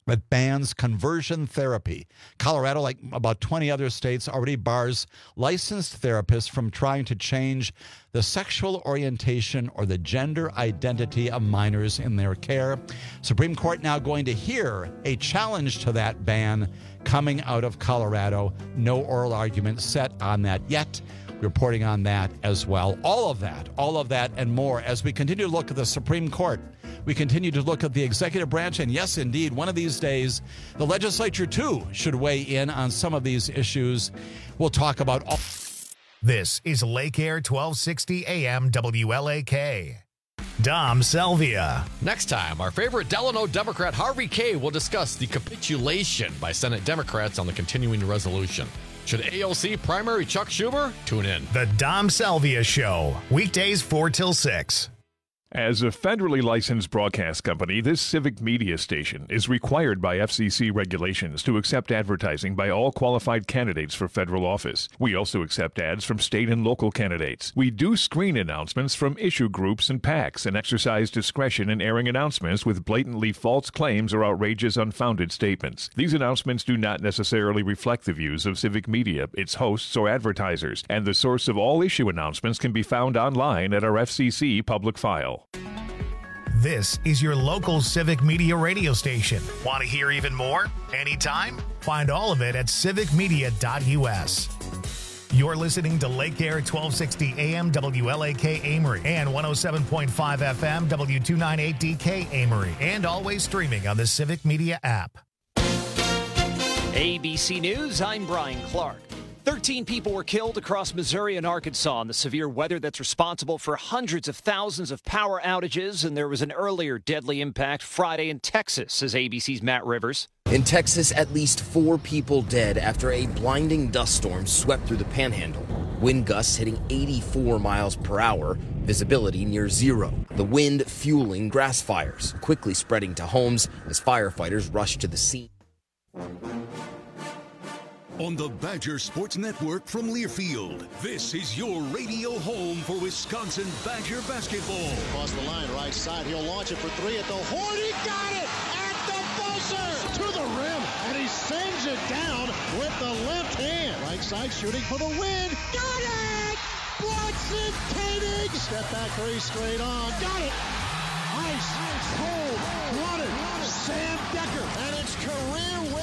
Speaker 17: that bans conversion therapy. Colorado, like about 20 other states, already bars licensed therapists from trying to change the sexual orientation or the gender identity of minors in their care. Supreme Court now going to hear a challenge to that ban coming out of Colorado. No oral argument set on that yet. Reporting on that as well. All of that and more as we continue to look at the Supreme Court. We continue to look at the executive branch, and yes, indeed, one of these days, the legislature, too, should weigh in on some of these issues. We'll talk about all.
Speaker 1: This is Lake Air 1260 AM WLAK. Dom Selvia.
Speaker 9: Next time, our favorite Delano Democrat Harvey Kaye will discuss the capitulation by Senate Democrats on the continuing resolution. Should AOC primary Chuck Schumer? Tune in.
Speaker 1: The Dom Selvia Show, weekdays 4 till 6.
Speaker 10: As a federally licensed broadcast company, this civic media station is required by FCC regulations to accept advertising by all qualified candidates for federal office. We also accept ads from state and local candidates. We do screen announcements from issue groups and PACs and exercise discretion in airing announcements with blatantly false claims or outrageous, unfounded statements. These announcements do not necessarily reflect the views of civic media, its hosts, or advertisers, and the source of all issue announcements can be found online at our FCC public file.
Speaker 1: This is your local civic media radio station. Want to hear even more? Anytime? Find all of it at civicmedia.us. You're listening to Lake Air 1260 AM WLAK Amory and 107.5 FM W298DK Amory, and always streaming on the Civic Media app.
Speaker 2: ABC News, I'm Brian Clark. 13 people were killed across Missouri and Arkansas in the severe weather that's responsible for hundreds of thousands of power outages, and there was an earlier deadly impact Friday in Texas, says ABC's Matt Rivers.
Speaker 3: In Texas, at least 4 people dead after a blinding dust storm swept through the Panhandle. Wind gusts hitting 84 miles per hour, visibility near zero. The wind fueling grass fires, quickly spreading to homes as firefighters rushed to the scene.
Speaker 11: On the Badger Sports Network from Learfield, this is your radio home for Wisconsin Badger basketball.
Speaker 12: Across the line, right side, he'll launch it for 3 at the horn. He got it at the buzzer to the rim, and he sends it down with the left hand. Right side shooting for the win. Got it! Bronson Koenig! Step back 3 straight on. Got it! Nice!